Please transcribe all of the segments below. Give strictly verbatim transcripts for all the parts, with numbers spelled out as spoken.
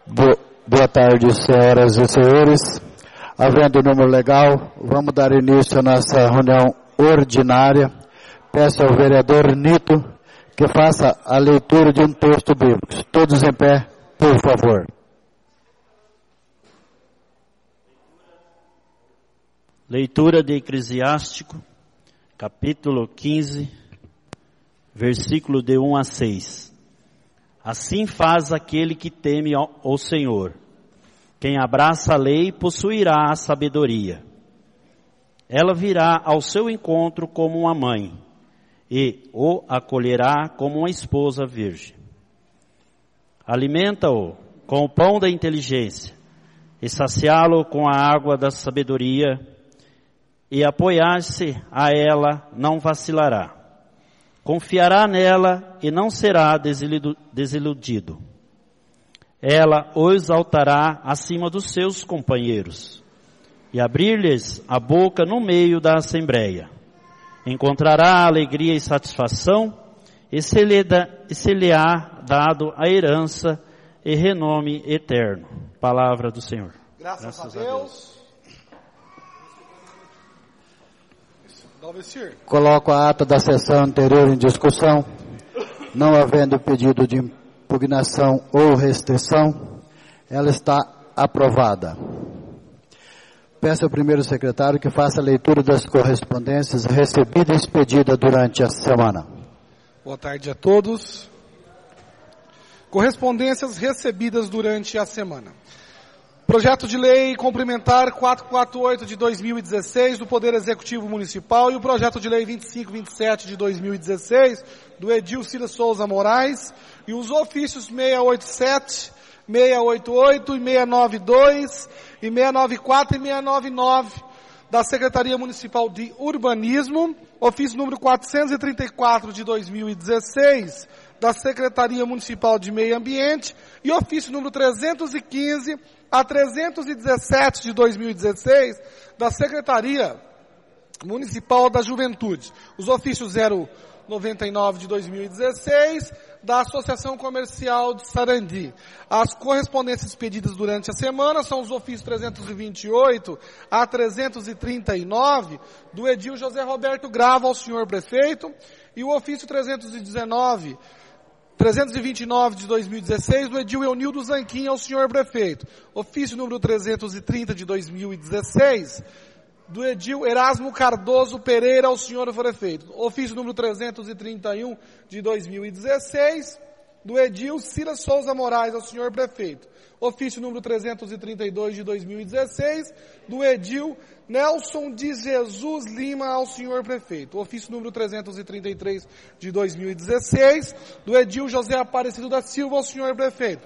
Bo- Boa tarde, senhoras e senhores. Havendo número legal, vamos dar início à nossa reunião ordinária. Peço ao vereador Nito que faça a leitura de um texto bíblico. Todos em pé, por favor. Leitura de Eclesiástico, capítulo quinze, versículo de um a seis. Assim faz aquele que teme ao Senhor. Quem abraça a lei possuirá a sabedoria. Ela virá ao seu encontro como uma mãe, e o acolherá como uma esposa virgem. Alimenta-o com o pão da inteligência, e saciá-lo com a água da sabedoria, e apoiar-se a ela não vacilará. Confiará nela e não será desiludido. Ela o exaltará acima dos seus companheiros, e abrir-lhes a boca no meio da assembleia. Encontrará alegria e satisfação, e se lhe, da, e se lhe há dado a herança e renome eterno. Palavra do Senhor. Graças, Graças a Deus. A Deus. Coloco a ata da sessão anterior em discussão. Não havendo pedido de impugnação ou restrição, ela está aprovada. Peço ao primeiro secretário que faça a leitura das correspondências recebidas e expedidas durante a semana. Boa tarde a todos. Correspondências recebidas durante a semana. Projeto de Lei Complementar quatrocentos e quarenta e oito de dois mil e dezesseis do Poder Executivo Municipal e o Projeto de Lei vinte e cinco vinte e sete de dois mil e dezesseis do Edil Cida Souza Moraes e os ofícios seiscentos e oitenta e sete, seiscentos e oitenta e oito, seiscentos e noventa e dois, e seiscentos e noventa e quatro e seiscentos e noventa e nove da Secretaria Municipal de Urbanismo, ofício número quatrocentos e trinta e quatro de dois mil e dezesseis da Secretaria Municipal de Meio Ambiente e ofício número trezentos e quinze a trezentos e dezessete de dois mil e dezesseis da Secretaria Municipal da Juventude. Os ofícios zero noventa e nove de dois mil e dezesseis da Associação Comercial de Sarandi. As correspondências expedidas durante a semana são os ofícios trezentos e vinte e oito a trezentos e trinta e nove do edil José Roberto Grava ao senhor prefeito e o ofício trezentos e dezenove trezentos e vinte e nove de dois mil e dezesseis do edil Eunildo Zanquim ao senhor prefeito. Ofício número trezentos e trinta de dois mil e dezesseis do edil Erasmo Cardoso Pereira ao senhor prefeito. Ofício número trezentos e trinta e um de dois mil e dezesseis do edil Cida Souza Moraes ao senhor prefeito. Ofício número trezentos e trinta e dois de dois mil e dezesseis do edil Nelson de Jesus Lima ao senhor prefeito. Ofício número trezentos e trinta e três de dois mil e dezesseis do edil José Aparecido da Silva ao senhor prefeito.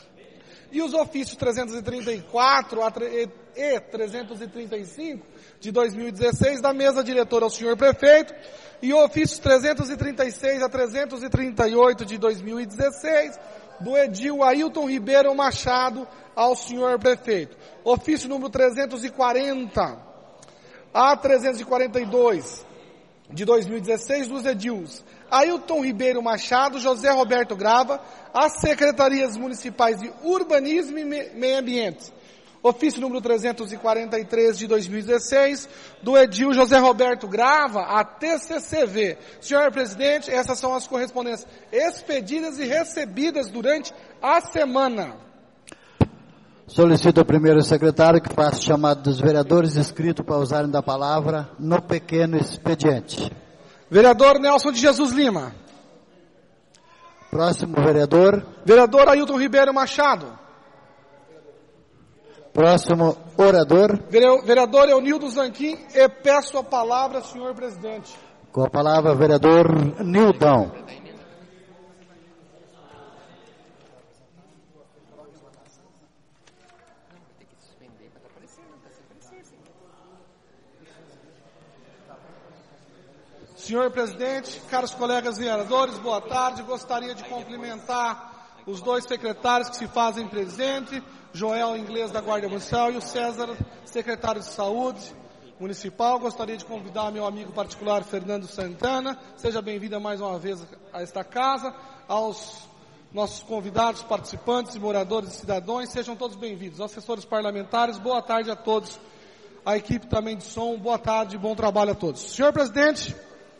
E os ofícios trezentos e trinta e quatro e trezentos e trinta e cinco de dois mil e dezesseis da mesa diretora ao senhor prefeito e o ofício trezentos e trinta e seis a trezentos e trinta e oito de dois mil e dezesseis do edil Ailton Ribeiro Machado ao senhor prefeito. Ofício número trezentos e quarenta a trezentos e quarenta e dois de dois mil e dezesseis dos edils Ailton Ribeiro Machado, José Roberto Grava, às secretarias municipais de Urbanismo e Meio Ambiente. Ofício número trezentos e quarenta e três de dois mil e dezesseis, do edil José Roberto Grava, a T C C V. Senhor presidente, essas são as correspondências expedidas e recebidas durante a semana. Solicito ao primeiro secretário que faça o chamado dos vereadores inscritos para usarem da palavra no pequeno expediente. Vereador Nelson de Jesus Lima. Próximo vereador. Vereador Ailton Ribeiro Machado. Próximo orador. Vereador Eunildo Zanquim, e peço a palavra, senhor presidente. Com a palavra, vereador Nildão. Senhor presidente, caros colegas vereadores, boa tarde. Gostaria de cumprimentar os dois secretários que se fazem presente, Joel Inglês da Guarda Municipal e o César, secretário de Saúde Municipal. Gostaria de convidar meu amigo particular Fernando Santana. Seja bem-vindo mais uma vez a esta casa. Aos nossos convidados, participantes, moradores e cidadãos, sejam todos bem-vindos. Assessores parlamentares, boa tarde a todos. A equipe também de som, boa tarde e bom trabalho a todos. Senhor presidente,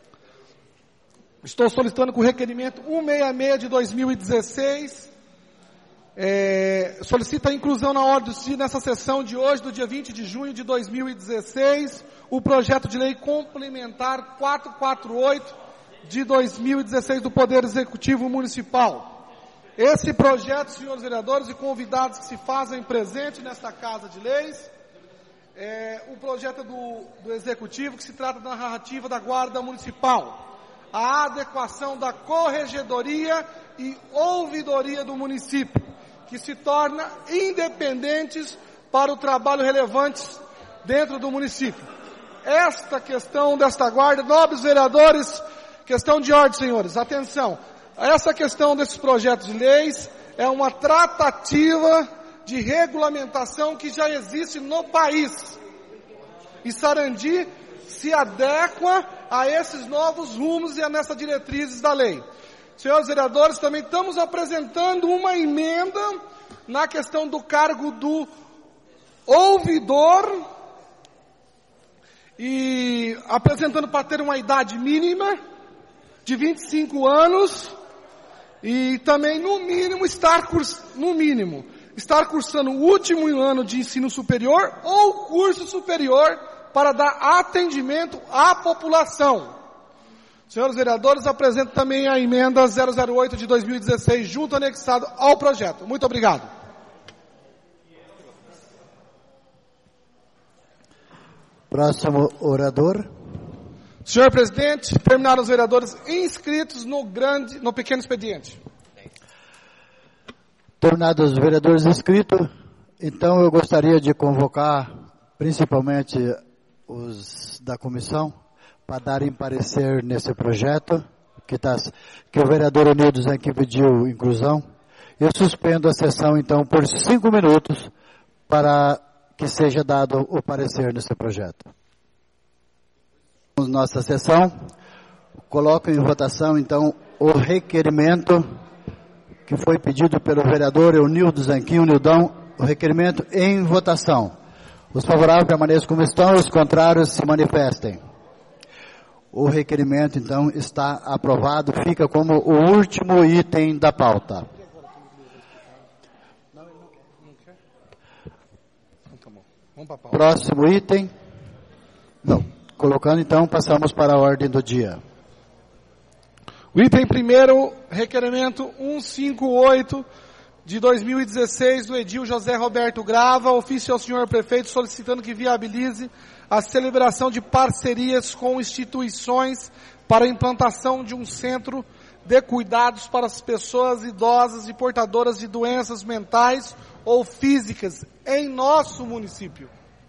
estou solicitando com o requerimento cento e sessenta e seis de dois mil e dezesseis, é, solicita a inclusão na ordem do dia nessa sessão de hoje, do dia vinte de junho de dois mil e dezesseis, o projeto de lei complementar quatrocentos e quarenta e oito de dois mil e dezesseis do Poder Executivo Municipal. Esse projeto, senhores vereadores e convidados que se fazem presente nesta Casa de Leis, é o projeto do, do Executivo que se trata da narrativa da Guarda Municipal, a adequação da corregedoria e ouvidoria do município, que se torna independentes para o trabalho relevante dentro do município. Esta questão desta guarda, nobres vereadores, questão de ordem, senhores, atenção, essa questão desses projetos de leis é uma tratativa de regulamentação que já existe no país. E Sarandi se adequa a esses novos rumos e a nessas diretrizes da lei. Senhores vereadores, também estamos apresentando uma emenda na questão do cargo do ouvidor e apresentando para ter uma idade mínima de vinte e cinco anos e também no mínimo estar curs, no mínimo estar cursando o último ano de ensino superior ou curso superior para dar atendimento à população. Senhores vereadores, apresento também a emenda zero zero oito de dois mil e dezesseis, junto anexado ao projeto. Muito obrigado. Próximo orador. Senhor presidente, terminaram os vereadores inscritos no grande, no pequeno expediente. Terminados os vereadores inscritos, então eu gostaria de convocar principalmente os da comissão para darem parecer nesse projeto, que, tá, que o vereador Unidos aqui pediu inclusão. Eu suspendo a sessão, então, por cinco minutos, para que seja dado o parecer nesse projeto. Nossa sessão, coloco em votação, então, o requerimento que foi pedido pelo vereador Eunildo Zanquim, Nildão, o requerimento em votação. Os favoráveis permaneçam como estão, os contrários se manifestem. O requerimento, então, está aprovado, fica como o último item da pauta. Próximo item. Não. Colocando, então, passamos para a ordem do dia. O item primeiro, requerimento cento e cinquenta e oito de dois mil e dezesseis, do edil José Roberto Grava, ofício ao senhor prefeito solicitando que viabilize a celebração de parcerias com instituições para a implantação de um centro de cuidados para as pessoas idosas e portadoras de doenças mentais ou físicas em nosso município.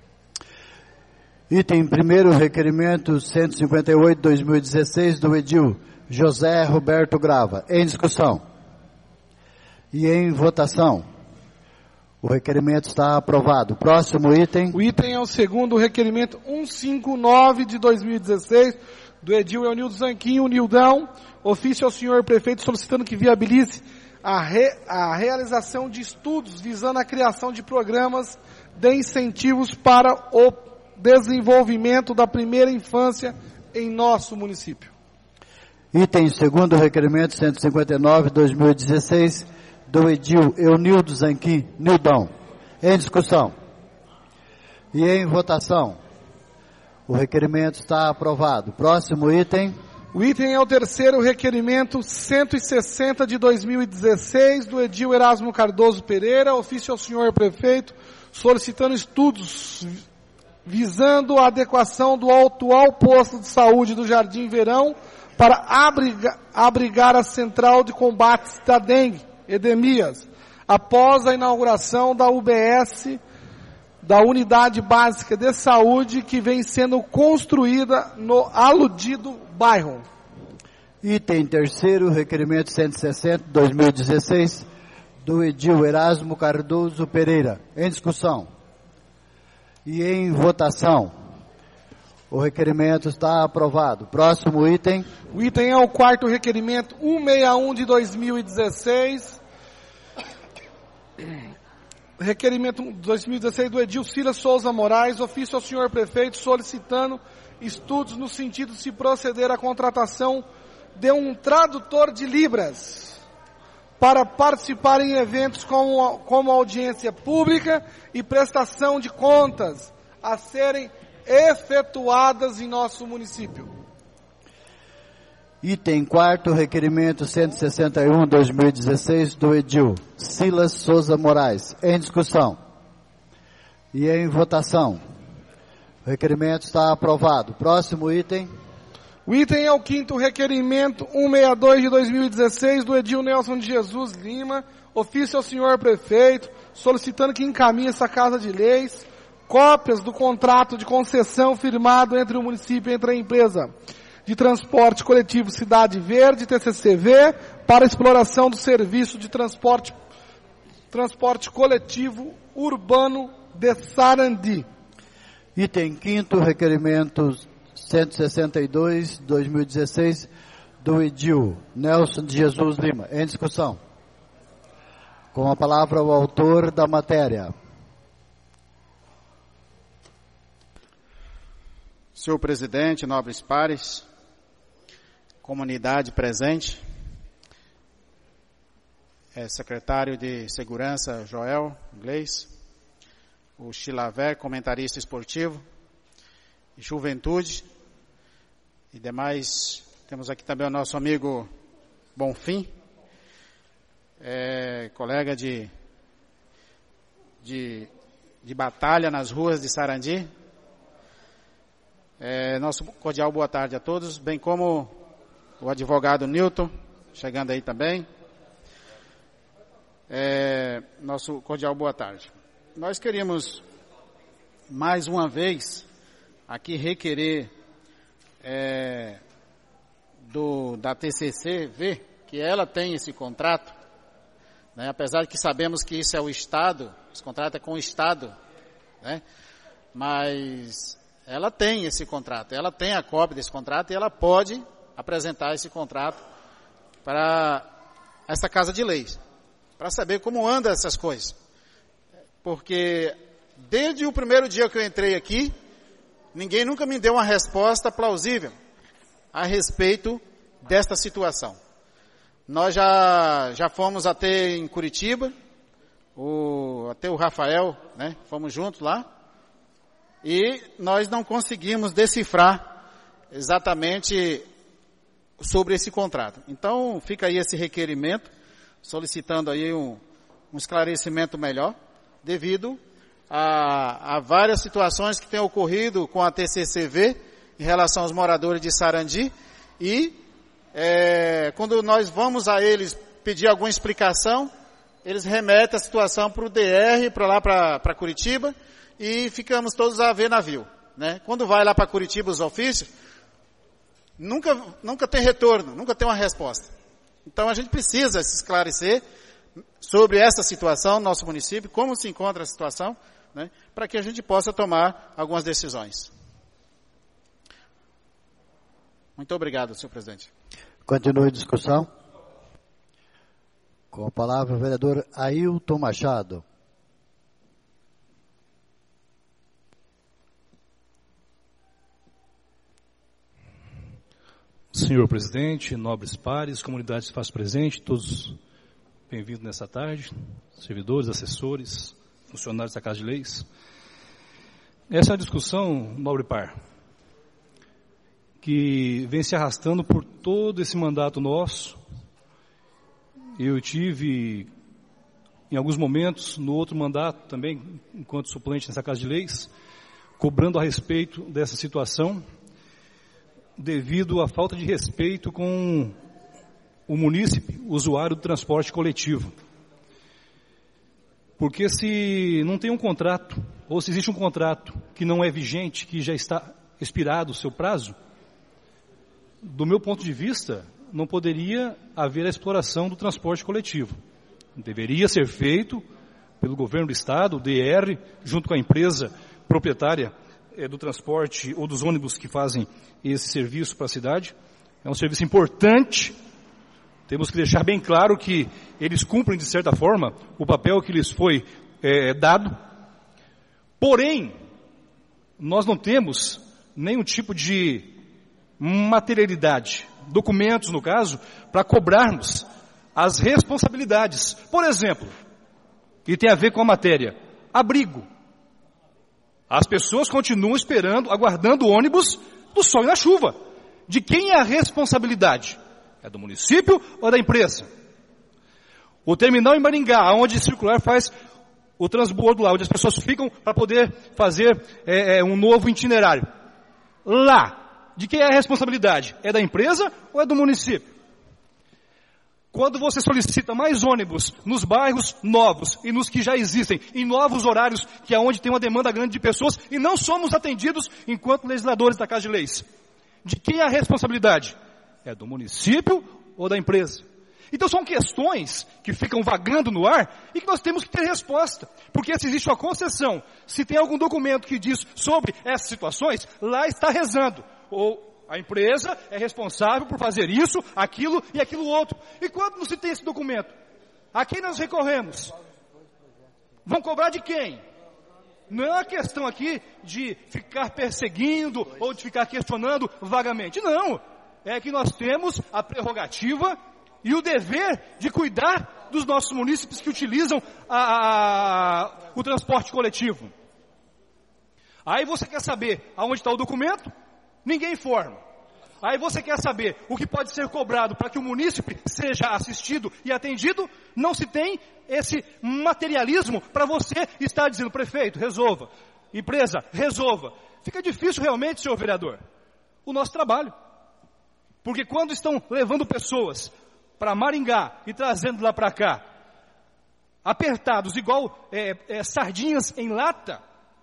Item primeiro, requerimento cento e cinquenta e oito de dois mil e dezesseis, do edil José Roberto Grava. Em discussão. E em votação. O requerimento está aprovado. Próximo item. O item é o segundo, requerimento cento e cinquenta e nove de dois mil e dezesseis, do edil Eunildo Zanquim, o Nildão, ofício ao senhor prefeito solicitando que viabilize a, re, a realização de estudos visando a criação de programas de incentivos para o desenvolvimento da primeira infância em nosso município. Item segundo, requerimento cento e cinquenta e nove de dois mil e dezesseis, do edil Eunildo Zanquim, Nildão. Em discussão. E em votação. O requerimento está aprovado. Próximo item. O item é o terceiro, requerimento cento e sessenta de dois mil e dezesseis, do edil Erasmo Cardoso Pereira, ofício ao senhor prefeito, solicitando estudos visando a adequação do atual posto de saúde do Jardim Verão para abrigar, abrigar a central de combates da dengue, Edemias, após a inauguração da U B S, da Unidade Básica de Saúde, que vem sendo construída no aludido bairro. Item terceiro, requerimento cento e sessenta de dois mil e dezesseis, do edil Erasmo Cardoso Pereira. Em discussão. E em votação. O requerimento está aprovado. Próximo item. O item é o quarto requerimento cento e sessenta e um de dois mil e dezesseis, Requerimento dois mil e dezesseis do Edil Silas Souza Moraes, ofício ao senhor prefeito solicitando estudos no sentido de se proceder à contratação de um tradutor de Libras para participar em eventos como, como audiência pública e prestação de contas a serem efetuadas em nosso município. Item quarto, requerimento cento e sessenta e um, dois mil e dezesseis, do Edil Silas Souza Moraes. Em discussão. E em votação. O requerimento está aprovado. Próximo item. O item é o quinto requerimento cento e sessenta e dois de dois mil e dezesseis, do Edil Nelson de Jesus Lima, ofício ao senhor prefeito, solicitando que encaminhe essa Casa de Leis cópias do contrato de concessão firmado entre o município e entre a empresa de transporte coletivo Cidade Verde, T C C V, para exploração do serviço de transporte, transporte coletivo urbano de Sarandi. Item quinto, requerimento cento e sessenta e dois, dois mil e dezesseis, do Edil Nelson de Jesus Lima. Em discussão. Com a palavra o autor da matéria. Senhor presidente, nobres pares, comunidade presente, é, secretário de Segurança Joel Inglês, o Chilaver, comentarista esportivo, Juventude e demais. Temos aqui também o nosso amigo Bonfim, é, colega de, de, de batalha nas ruas de Sarandi. É, nosso cordial boa tarde a todos, bem como o advogado Newton, chegando aí também. É, nosso cordial boa tarde. Nós queríamos, mais uma vez, aqui requerer é, do, da T C C V, que ela tem esse contrato, né, apesar de que sabemos que isso é o Estado, esse contrato é com o Estado, né, mas ela tem esse contrato, ela tem a cópia desse contrato e ela pode apresentar esse contrato para essa Casa de Leis, para saber como anda essas coisas. Porque desde o primeiro dia que eu entrei aqui, ninguém nunca me deu uma resposta plausível a respeito desta situação. Nós já, já fomos até em Curitiba, o, até o Rafael, né, fomos juntos lá, e nós não conseguimos decifrar exatamente sobre esse contrato. Então, fica aí esse requerimento, solicitando aí um, um esclarecimento melhor, devido a, a várias situações que têm ocorrido com a T C C V em relação aos moradores de Sarandi, e é, quando nós vamos a eles pedir alguma explicação, eles remetem a situação para o D R, para lá para Curitiba, e ficamos todos a ver navio, né? Quando vai lá para Curitiba os ofícios, nunca, nunca tem retorno, nunca tem uma resposta. Então a gente precisa se esclarecer sobre essa situação no nosso município, como se encontra a situação, né, para que a gente possa tomar algumas decisões. Muito obrigado, senhor presidente. Continue a discussão. Com a palavra o vereador Ailton Machado. Senhor presidente, nobres pares, comunidade se faz presente, todos bem-vindos nessa tarde, servidores, assessores, funcionários da Casa de Leis. Essa é uma discussão, nobre par, que vem se arrastando por todo esse mandato nosso. Eu tive, em alguns momentos, no outro mandato também, enquanto suplente nessa Casa de Leis, cobrando a respeito dessa situação, devido à falta de respeito com o munícipe, usuário do transporte coletivo. Porque se não tem um contrato, ou se existe um contrato que não é vigente, que já está expirado o seu prazo, do meu ponto de vista, não poderia haver a exploração do transporte coletivo. Deveria ser feito pelo governo do estado, o D R, junto com a empresa proprietária é, do transporte ou dos ônibus que fazem esse serviço para a cidade. É um serviço importante Temos que deixar bem claro que eles cumprem, de certa forma, o papel que lhes foi é, dado. Porém, nós não temos nenhum tipo de materialidade, documentos, no caso, para cobrarmos as responsabilidades. Por exemplo, e tem a ver com a matéria, abrigo. As pessoas continuam esperando, aguardando o ônibus do sol e na chuva. De quem é a responsabilidade? É do município ou da empresa? O terminal em Maringá, onde circular faz o transbordo lá, onde as pessoas ficam para poder fazer é, é, um novo itinerário. Lá, de quem é a responsabilidade? É da empresa ou é do município? Quando você solicita mais ônibus nos bairros novos e nos que já existem, em novos horários, que é onde tem uma demanda grande de pessoas, e não somos atendidos enquanto legisladores da Casa de Leis. De quem é a responsabilidade? É do município ou da empresa? Então são questões que ficam vagando no ar e que nós temos que ter resposta. Porque se existe uma concessão, se tem algum documento que diz sobre essas situações, lá está rezando. Ou a empresa é responsável por fazer isso, aquilo e aquilo outro. E quando não se tem esse documento? A quem nós recorremos? Vão cobrar de quem? Não é uma questão aqui de ficar perseguindo ou de ficar questionando vagamente. Não. É que nós temos a prerrogativa e o dever de cuidar dos nossos munícipes que utilizam a, a, o transporte coletivo. Aí você quer saber aonde está o documento? Ninguém informa. Aí você quer saber o que pode ser cobrado para que o munícipe seja assistido e atendido? Não se tem esse materialismo para você estar dizendo, prefeito, resolva. Empresa, resolva. Fica difícil realmente, senhor vereador, o nosso trabalho. Porque quando estão levando pessoas para Maringá e trazendo lá para cá, apertados igual é, é, sardinhas em lata,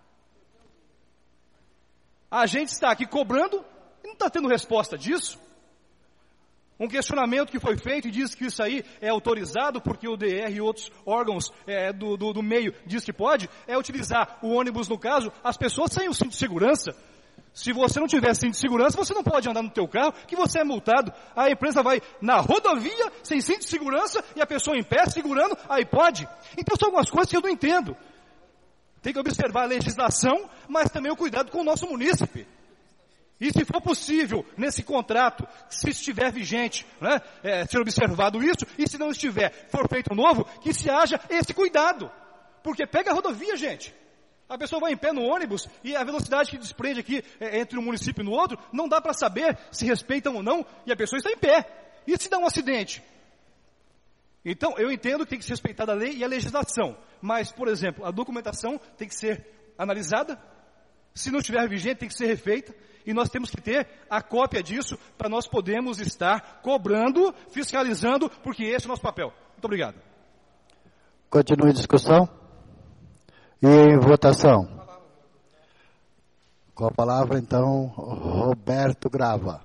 a gente está aqui cobrando e não está tendo resposta disso. Um questionamento que foi feito e diz que isso aí é autorizado porque o D R e outros órgãos é, do, do, do meio diz que pode, é utilizar o ônibus, no caso, as pessoas sem o cinto de segurança. Se você não tiver cinto de segurança, você não pode andar no teu carro, que você é multado. A empresa vai na rodovia sem cinto de segurança e a pessoa em pé segurando, aí pode. Então são algumas coisas que eu não entendo. Tem que observar a legislação, mas também o cuidado com o nosso munícipe. E se for possível, nesse contrato, se estiver vigente, né, é, ser observado isso, e se não estiver, for feito novo, que se haja esse cuidado. Porque pega a rodovia, gente. A pessoa vai em pé no ônibus e a velocidade que desprende aqui é, entre um município e no outro, não dá para saber se respeitam ou não, e a pessoa está em pé. E se dá um acidente? Então, eu entendo que tem que ser respeitada a lei e a legislação. Mas, por exemplo, a documentação tem que ser analisada. Se não estiver vigente, tem que ser refeita. E nós temos que ter a cópia disso para nós podermos estar cobrando, fiscalizando, porque esse é o nosso papel. Muito obrigado. Continue a discussão. E em votação. Com a palavra, então, Roberto Grava.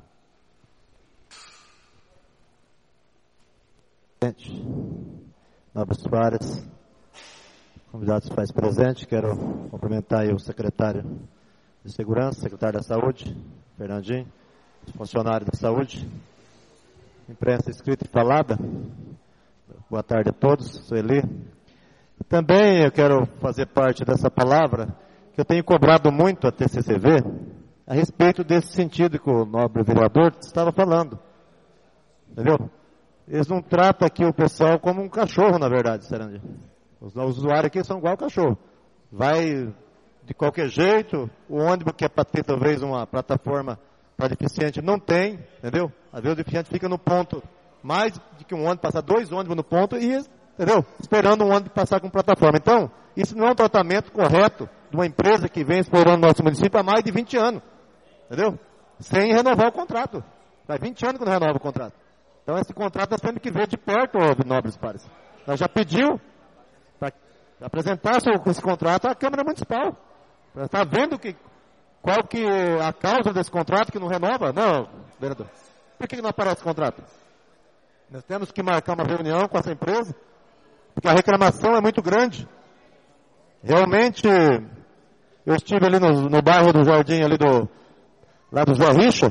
Nobres pares, convidados pais presentes, quero cumprimentar aí o secretário de Segurança, secretário da Saúde, Fernandinho, os funcionários da Saúde, imprensa escrita e falada. Boa tarde a todos, sou Eli. Também eu quero fazer parte dessa palavra, que eu tenho cobrado muito a T C C V, a respeito desse sentido que o nobre vereador estava falando. Entendeu? Eles não tratam aqui o pessoal como um cachorro, na verdade, Sarandi. Os usuários aqui são igual cachorro. Vai de qualquer jeito, o ônibus que é para ter talvez uma plataforma para deficiente não tem, entendeu? Às vezes o deficiente fica no ponto, mais de que um ônibus, passar dois ônibus no ponto e, entendeu? Esperando um ônibus passar com plataforma. Então, isso não é um tratamento correto de uma empresa que vem explorando nosso município há mais de vinte anos, entendeu? Sem renovar o contrato. Faz vinte anos que não renova o contrato. Então, esse contrato nós temos que ver de perto, nobres pares. Nós já pediu para apresentar esse contrato à Câmara Municipal. Para estar vendo que, qual que é a causa desse contrato que não renova. Não, vereador. Por que não aparece o contrato? Nós temos que marcar uma reunião com essa empresa, porque a reclamação é muito grande. Realmente, eu estive ali no, no bairro do Jardim, ali do, lá do Zé Richa,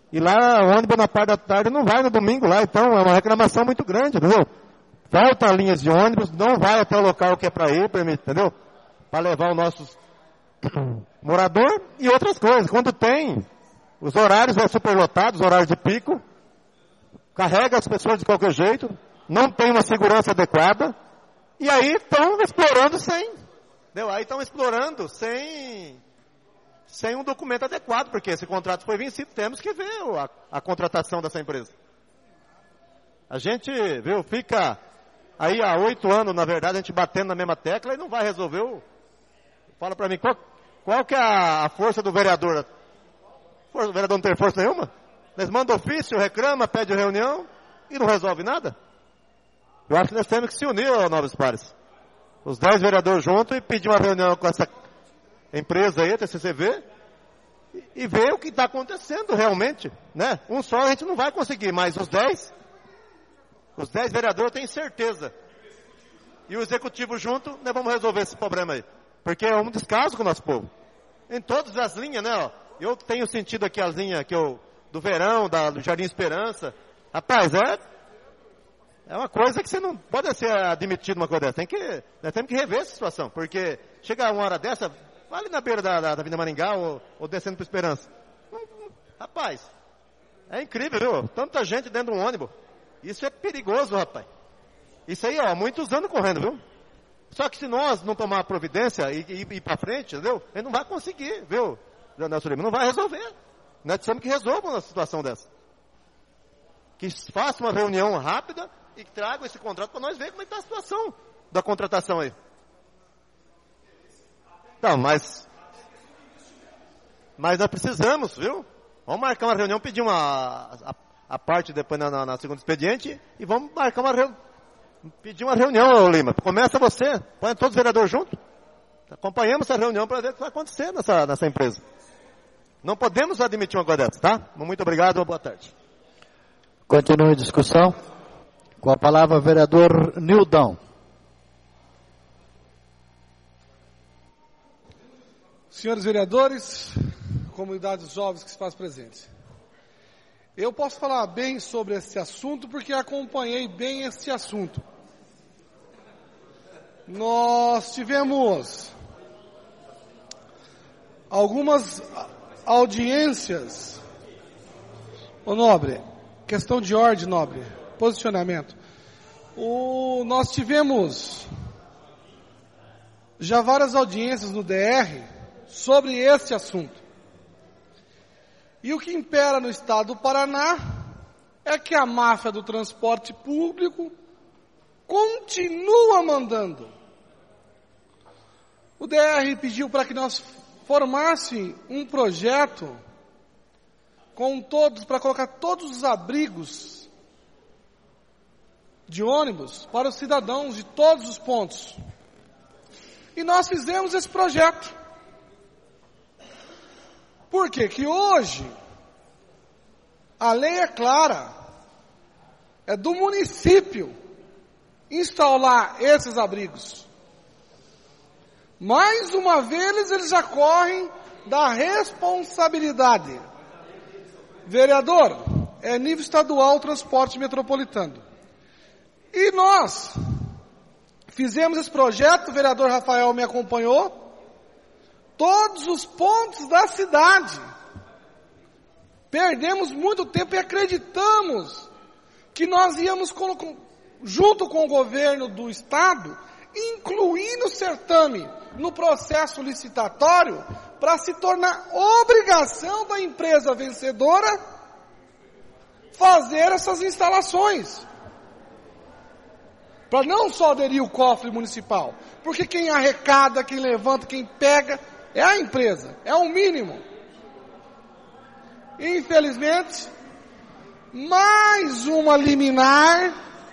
E lá, o ônibus na parte da tarde não vai no domingo lá, então é uma reclamação muito grande, entendeu? Falta linhas de ônibus, não vai até o local que é para ir, entendeu? Para levar os nossos moradores e outras coisas. Quando tem, os horários é superlotados, os horários de pico, carrega as pessoas de qualquer jeito, não tem uma segurança adequada, e aí estão explorando sem, entendeu? Aí estão explorando sem, sem um documento adequado, porque esse contrato foi vencido, temos que ver a, a contratação dessa empresa. A gente, viu, fica aí há oito anos, na verdade, a gente batendo na mesma tecla e não vai resolver o... Fala para mim, qual, qual que é a, a força do vereador? O vereador não tem força nenhuma? Eles mandam ofício, reclama, pede reunião e não resolve nada? Eu acho que nós temos que se unir, ó, Novos Pares. Os dez vereadores juntos e pedir uma reunião com essa empresa aí, a T C C V, e, e ver o que está acontecendo realmente, né? Um só a gente não vai conseguir, mas os dez, os dez vereadores eu tenho certeza. E o executivo junto, nós vamos resolver esse problema aí. Porque é um descaso com o nosso povo. Em todas as linhas, né, ó. Eu tenho sentido aqui as linhas que eu, do verão, da, do Jardim Esperança. Rapaz, é, é uma coisa que você não pode ser admitido uma coisa dessa. Tem que, nós temos que rever essa situação. Porque chega uma hora dessa, vai ali na beira da, da, da Avenida Maringá ou, ou descendo para Esperança. Hum, hum, rapaz, é incrível, viu? Tanta gente dentro de um ônibus. Isso é perigoso, rapaz. Isso aí, ó, muitos anos correndo, viu? Só que se nós não tomar providência e, e, e ir para frente, entendeu? Ele não vai conseguir, viu? Nelson Lima, não vai resolver. Nós precisamos que resolvam uma situação dessa. Que faça uma reunião rápida e tragam esse contrato para nós ver como é que está a situação da contratação aí. Não, mas... Mas nós precisamos, viu? Vamos marcar uma reunião, pedir uma... A, a parte depois na, na, na segunda expediente e vamos marcar uma reunião. Pedir uma reunião, Lima. Começa você, põe todos os vereadores juntos. Acompanhamos essa reunião para ver o que vai acontecer nessa, nessa empresa. Não podemos admitir uma coisa dessa, tá? Muito obrigado, boa tarde. Continue a discussão. Com a palavra, vereador Nildão. Senhores vereadores, comunidades jovens que se fazem presentes. Eu posso falar bem sobre esse assunto porque acompanhei bem esse assunto. Nós tivemos algumas audiências. Ô Nobre, questão de ordem, Nobre, posicionamento. O, nós tivemos já várias audiências no D R sobre esse assunto. E o que impera no estado do Paraná é que a máfia do transporte público continua mandando. O D R pediu para que nós formássemos um projeto com todos, para colocar todos os abrigos de ônibus para os cidadãos de todos os pontos. E nós fizemos esse projeto. Por quê? Que hoje a lei é clara, é do município instalar esses abrigos. Mais uma vez eles já correm da responsabilidade. Vereador, é nível estadual o transporte metropolitano. E nós fizemos esse projeto, o vereador Rafael me acompanhou, todos os pontos da cidade. Perdemos muito tempo e acreditamos que nós íamos, junto com o governo do estado, incluir no certame, no processo licitatório, para se tornar obrigação da empresa vencedora fazer essas instalações. Para não só aderir o cofre municipal, porque quem arrecada, quem levanta, quem pega, é a empresa, é o mínimo. Infelizmente, mais uma liminar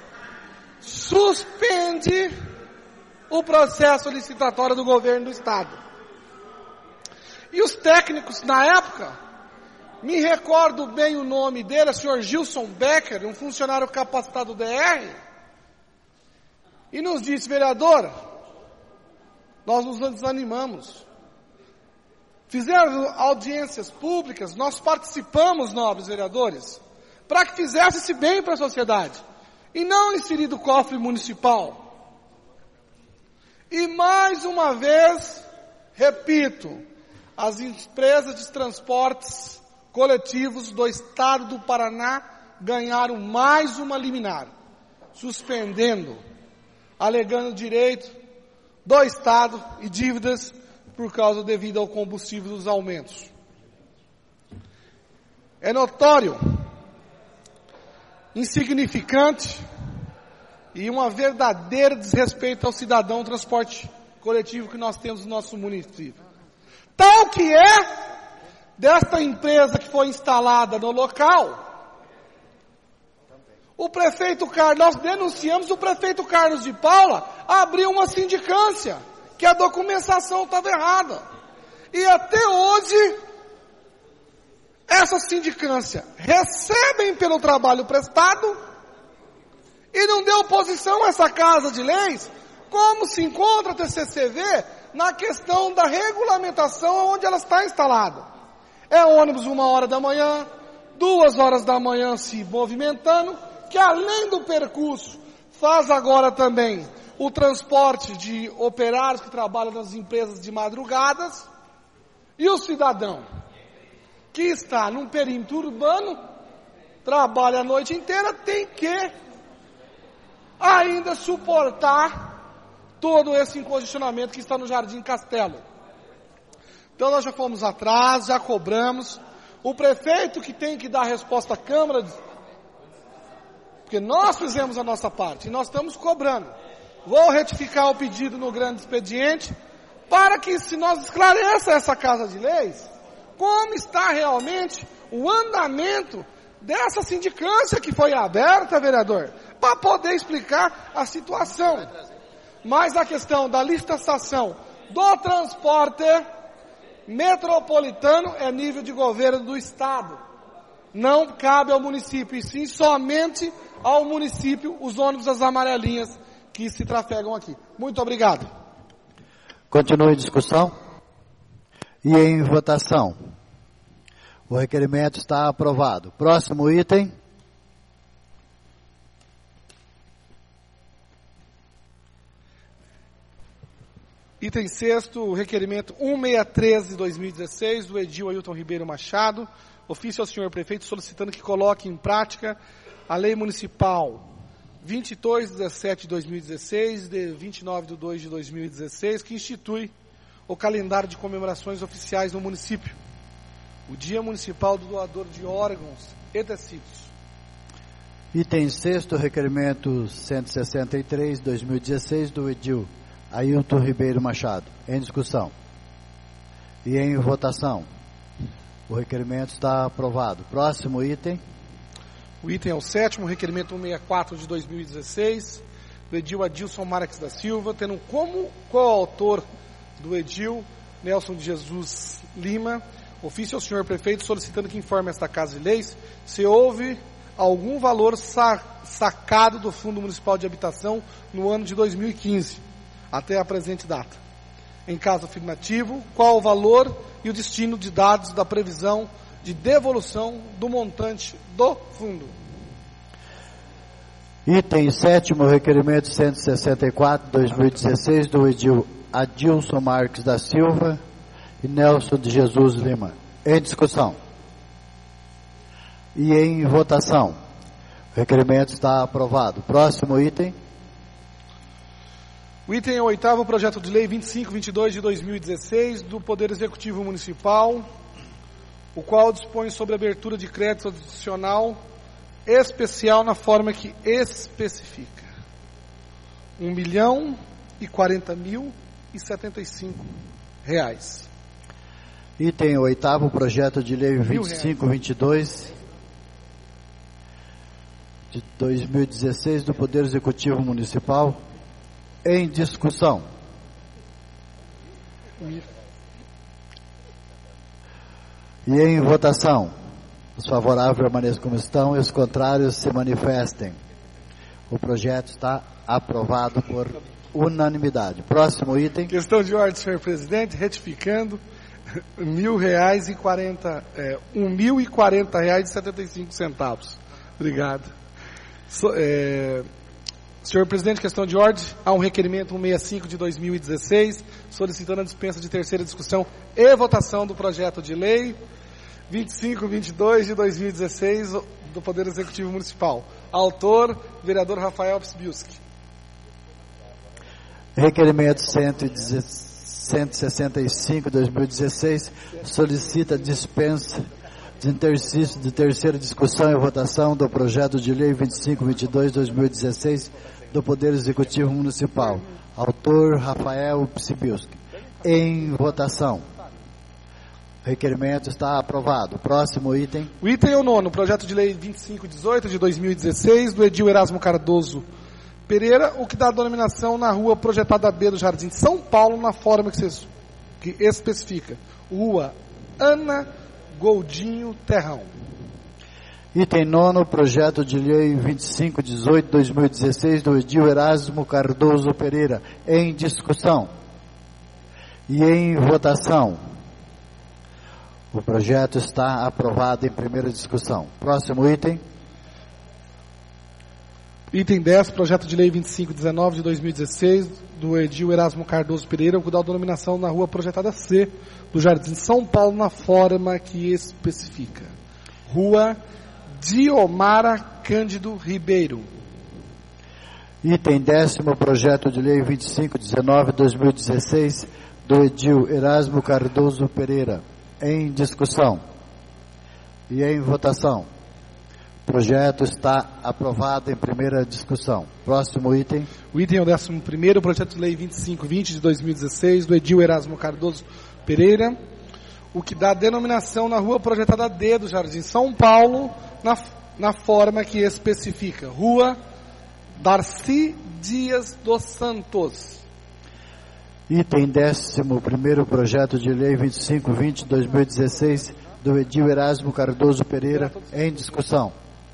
suspende o processo licitatório do governo do estado. E os técnicos, na época, me recordo bem o nome dele, o senhor Gilson Becker, um funcionário capacitado do D R, e nos disse, vereador, nós nos desanimamos. Fizeram audiências públicas, nós participamos, nobres vereadores, para que fizesse esse bem para a sociedade, e não inserir do cofre municipal. E mais uma vez, repito, as empresas de transportes coletivos do Estado do Paraná ganharam mais uma liminar, suspendendo, alegando direito do Estado e dívidas por causa devido ao combustível dos aumentos. É notório, insignificante e uma verdadeira desrespeito ao cidadão transporte coletivo que nós temos no nosso município. Tal que é desta empresa que foi instalada no local, o prefeito Carlos, nós denunciamos, o prefeito Carlos de Paula abriu uma sindicância, que a documentação estava errada. E até hoje, essa sindicância recebem pelo trabalho prestado e não deu oposição a essa Casa de Leis, como se encontra a T C C V na questão da regulamentação onde ela está instalada. É ônibus uma hora da manhã, duas horas da manhã se movimentando, que além do percurso, faz agora também o transporte de operários que trabalham nas empresas de madrugadas, e o cidadão que está num perímetro urbano, trabalha a noite inteira, tem que ainda suportar todo esse congestionamento que está no Jardim Castelo. Então nós já fomos atrás, já cobramos. O prefeito que tem que dar a resposta à Câmara, porque nós fizemos a nossa parte e nós estamos cobrando. Vou retificar o pedido no grande expediente para que se nós esclareça essa Casa de Leis, como está realmente o andamento dessa sindicância que foi aberta, vereador, para poder explicar a situação. Mas a questão da licitação do transporte metropolitano é nível de governo do Estado. Não cabe ao município, e sim somente ao município, os ônibus das amarelinhas que se trafegam aqui. Muito obrigado. Continue a discussão. E em votação. O requerimento está aprovado. Próximo item. Item sexto, o requerimento cento e sessenta e três de dois mil e dezesseis, do Edil Ailton Ribeiro Machado. Ofício ao senhor prefeito solicitando que coloque em prática a lei municipal vinte e dois de dezessete de dois mil e dezesseis, de vinte e nove de dois de dois mil e dezesseis, que institui o calendário de comemorações oficiais no município. O Dia Municipal do Doador de Órgãos e Tecidos. Item sexto, requerimento cento e sessenta e três de dois mil e dezesseis, do Edil Ailton Ribeiro Machado. Em discussão. E em votação. O requerimento está aprovado. Próximo item. O item é o sétimo, requerimento cento e sessenta e quatro de dois mil e dezesseis, do Edil Adilson Marques da Silva, tendo como coautor do Edil Nelson de Jesus Lima. Ofício ao senhor prefeito solicitando que informe esta Casa de Leis se houve algum valor sa- sacado do Fundo Municipal de Habitação no ano de dois mil e quinze, até a presente data. Em caso afirmativo, qual o valor e o destino de dados da previsão de devolução do montante do fundo. Item sétimo, requerimento cento e sessenta e quatro de dois mil e dezesseis, do Edil Adilson Marques da Silva e Nelson de Jesus Lima. Em discussão. E em votação. O requerimento está aprovado. Próximo item. O item é o oitavo, projeto de lei vinte e cinco vinte e dois de dois mil e dezesseis, do Poder Executivo Municipal, o qual dispõe sobre a abertura de crédito adicional especial na forma que especifica. Um milhão e quarenta mil e setenta e cinco reais. Item oitavo, projeto de lei vinte e cinco vinte e dois de dois mil e dezesseis do Poder Executivo Municipal, em discussão. E em votação. Os favoráveis permaneçam como estão e os contrários se manifestem. O projeto está aprovado por unanimidade. Próximo item. Questão de ordem, senhor presidente, retificando. mil reais e quarenta, é, um mil e quarenta reais e setenta e cinco centavos. Obrigado. So, é, senhor presidente, questão de ordem. Há um requerimento cento e sessenta e cinco de dois mil e dezesseis, solicitando a dispensa de terceira discussão e votação do projeto de lei vinte e cinco vinte e dois de dois mil e dezesseis do Poder Executivo Municipal. Autor, vereador Rafael Psibilski. Requerimento cento e sessenta e cinco de dois mil e dezesseis solicita dispensa de exercício de terceira discussão e votação do projeto de lei vinte e cinco vinte e dois de dois mil e dezesseis do Poder Executivo Municipal. Autor, Rafael Psibilski. Em votação. O requerimento está aprovado. Próximo item. O item é o nono, projeto de lei vinte e cinco dezoito de dois mil e dezesseis, do Edil Erasmo Cardoso Pereira, o que dá a denominação na rua projetada B do Jardim de São Paulo, na forma que, se, que especifica. Rua Ana Goldinho Terrão. Item nono, projeto de lei vinte e cinco dezoito de dois mil e dezesseis, do Edil Erasmo Cardoso Pereira. Em discussão. E em votação. O projeto está aprovado em primeira discussão. Próximo item. Item dez, projeto de lei vinte e cinco dezenove de dois mil e dezesseis, do Edil Erasmo Cardoso Pereira, que dá a denominação na rua projetada C, do Jardim São Paulo, na forma que especifica. Rua Diomara Cândido Ribeiro. Item décimo, projeto de lei vinte e cinco dezenove de dois mil e dezesseis, do Edil Erasmo Cardoso Pereira. Em discussão. E em votação. O projeto está aprovado em primeira discussão. Próximo item. O item é o décimo primeiro, projeto de lei vinte e cinco vinte de dois mil e dezesseis, do Edil Erasmo Cardoso Pereira, o que dá denominação na rua projetada D do Jardim São Paulo, na, na forma que especifica. Rua Darcy Dias dos Santos. Item décimo primeiro, projeto de lei vinte e cinco vinte de dois mil e dezesseis, do Edil Erasmo Cardoso Pereira, em discussão.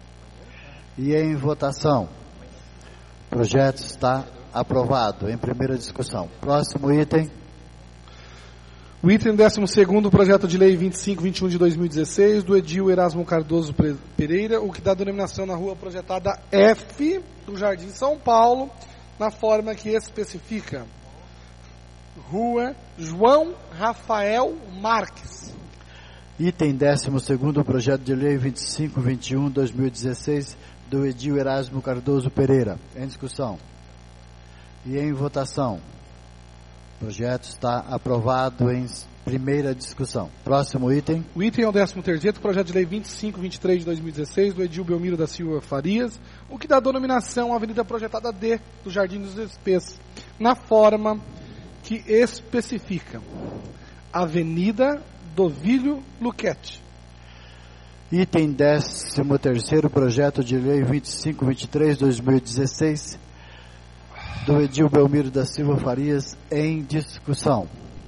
E em votação. O projeto está aprovado em primeira discussão. Próximo item. O item décimo segundo, projeto de lei vinte e cinco vinte e um de dois mil e dezesseis, do Edil Erasmo Cardoso Pereira, o que dá denominação na rua projetada F, do Jardim São Paulo, na forma que especifica. Rua João Rafael Marques. Item décimo segundo, projeto de lei vinte e cinco vinte e um de dois mil e dezesseis, do Edil Erasmo Cardoso Pereira. Em discussão. E em votação. O projeto está aprovado em primeira discussão. Próximo item. O item é o décimo terceiro, projeto de lei vinte e cinco vinte e três de dois mil e dezesseis, do Edil Belmiro da Silva Farias, o que dá a denominação à Avenida Projetada D, do Jardim dos Espês, na forma que especifica. Avenida Dovílio Luquete. Item décimo terceiro, projeto de lei vinte e cinco vinte e três de dois mil e dezesseis, do Edil Belmiro da Silva Farias, em discussão.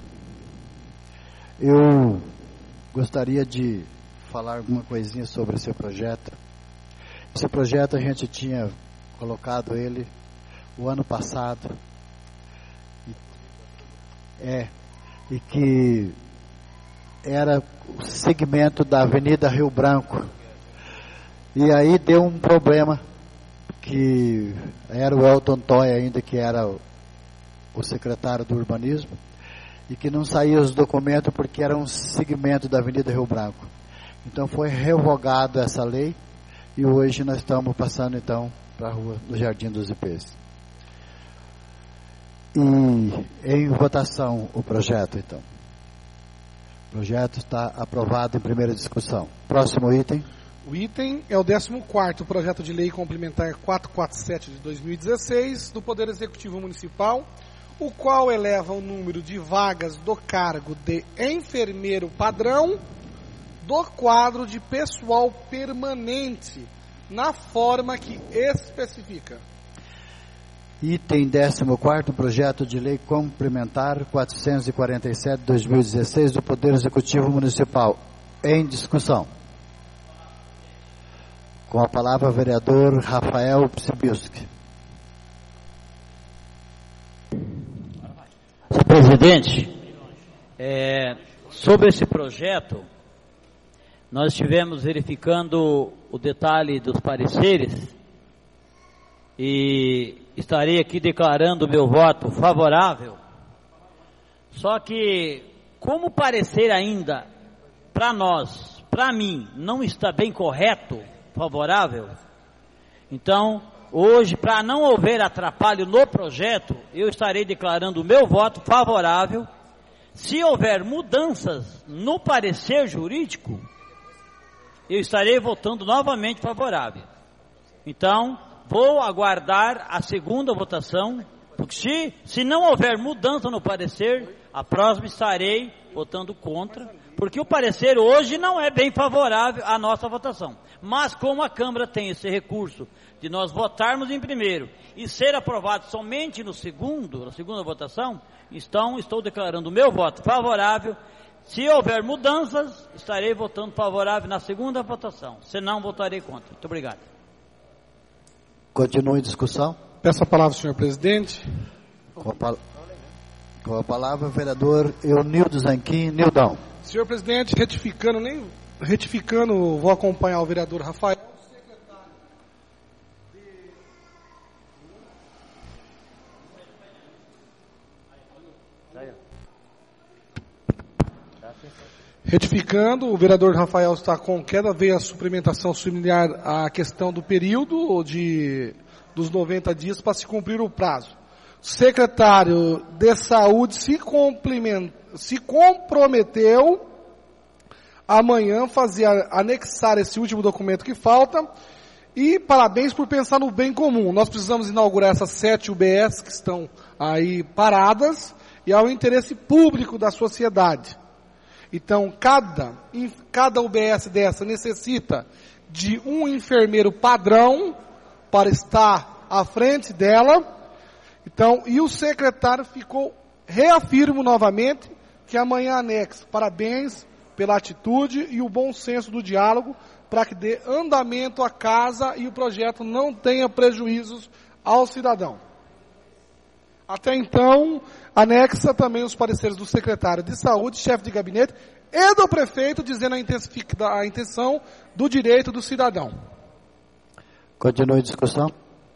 Eu gostaria de falar alguma coisinha sobre esse projeto. Esse projeto a gente tinha colocado ele o ano passado. É, e que era o segmento da Avenida Rio Branco. E aí deu um problema, que era o Elton Toy ainda, que era o, o secretário do urbanismo, e que não saía os documentos porque era um segmento da Avenida Rio Branco. Então foi revogada essa lei, e hoje nós estamos passando então para a rua do Jardim dos Ipês. E em votação o projeto, então. O projeto está aprovado em primeira discussão. Próximo item. O item é o décimo quarto, projeto de lei complementar quatrocentos e quarenta e sete de dois mil e dezesseis, do Poder Executivo Municipal, o qual eleva o número de vagas do cargo de enfermeiro padrão do quadro de pessoal permanente, na forma que especifica. Item décimo quarto, projeto de lei complementar quatrocentos e quarenta e sete de dois mil e dezesseis do Poder Executivo Municipal. Em discussão. Com a palavra o vereador Rafael Psibilski. Senhor presidente, é, Sobre esse projeto, nós estivemos verificando o detalhe dos pareceres e estarei aqui declarando o meu voto favorável. Só que, como o parecer ainda, para nós, para mim, não está bem correto, favorável, então, hoje, para não haver atrapalho no projeto, eu estarei declarando o meu voto favorável. Se houver mudanças no parecer jurídico, eu estarei votando novamente favorável. Então, vou aguardar a segunda votação, porque se, se não houver mudança no parecer, a próxima estarei votando contra, porque o parecer hoje não é bem favorável à nossa votação. Mas como a Câmara tem esse recurso de nós votarmos em primeiro e ser aprovado somente no segundo, na segunda votação, então estou declarando o meu voto favorável. Se houver mudanças, estarei votando favorável na segunda votação. Se não, votarei contra. Muito obrigado. Continua em discussão. Peço a palavra, senhor presidente. Com a, pal- com a palavra, o vereador Eunildo Zanquim. Nildão. Senhor presidente, retificando, nem retificando, vou acompanhar o vereador Rafael. Retificando, o vereador Rafael está com queda, veio a suplementação similar à questão do período de, dos noventa dias para se cumprir o prazo. O secretário de Saúde se, se comprometeu amanhã fazer, anexar esse último documento que falta, e parabéns por pensar no bem comum. Nós precisamos inaugurar essas sete U B S que estão aí paradas, e ao interesse público da sociedade. Então, cada, cada U B S dessa necessita de um enfermeiro padrão para estar à frente dela. Então, e o secretário ficou, reafirmo novamente, que amanhã anexa. Parabéns pela atitude e o bom senso do diálogo para que dê andamento à casa e o projeto não tenha prejuízos ao cidadão. Até então, anexa também os pareceres do secretário de saúde, chefe de gabinete e do prefeito, dizendo a, a intenção do direito do cidadão. Continua em discussão.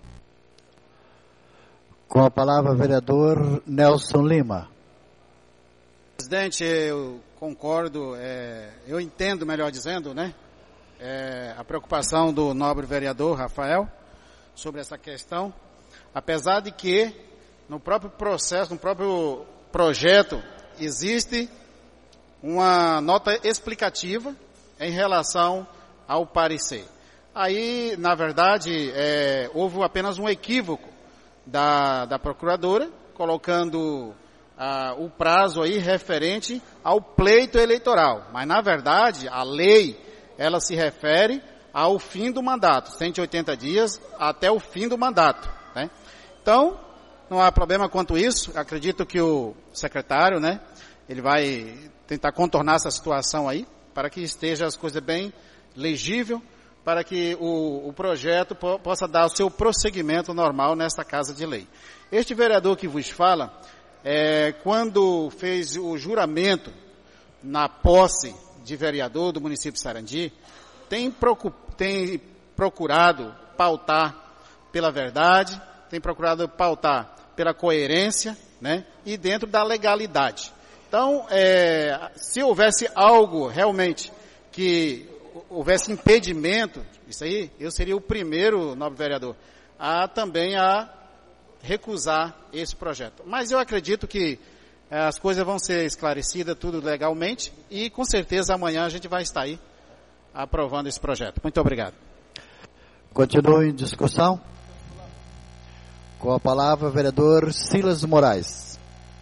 Com a palavra, vereador Nelson Lima. Presidente, eu concordo, é, eu entendo, melhor dizendo, né, é, a preocupação do nobre vereador Rafael sobre essa questão, apesar de que no próprio processo, no próprio projeto, existe uma nota explicativa em relação ao parecer. Aí, na verdade, é, houve apenas um equívoco da, da procuradora, colocando ah, o prazo aí referente ao pleito eleitoral. Mas, na verdade, a lei, ela se refere ao fim do mandato, cento e oitenta dias até o fim do mandato, né? Então, não há problema quanto isso. Acredito que o secretário, né, ele vai tentar contornar essa situação aí, para que esteja as coisas bem legível, para que o, o projeto po, possa dar o seu prosseguimento normal nesta casa de lei. Este vereador que vos fala, é, quando fez o juramento na posse de vereador do município de Sarandi, tem, procu, tem procurado pautar pela verdade, tem procurado pautar pela coerência, né, e dentro da legalidade. Então, é, se houvesse algo realmente que houvesse impedimento, isso aí, eu seria o primeiro, nobre vereador, a também a recusar esse projeto. Mas eu acredito que é, as coisas vão ser esclarecidas tudo legalmente e com certeza amanhã a gente vai estar aí aprovando esse projeto. Muito obrigado. Continua em discussão. Com a palavra, vereador Silas Moraes.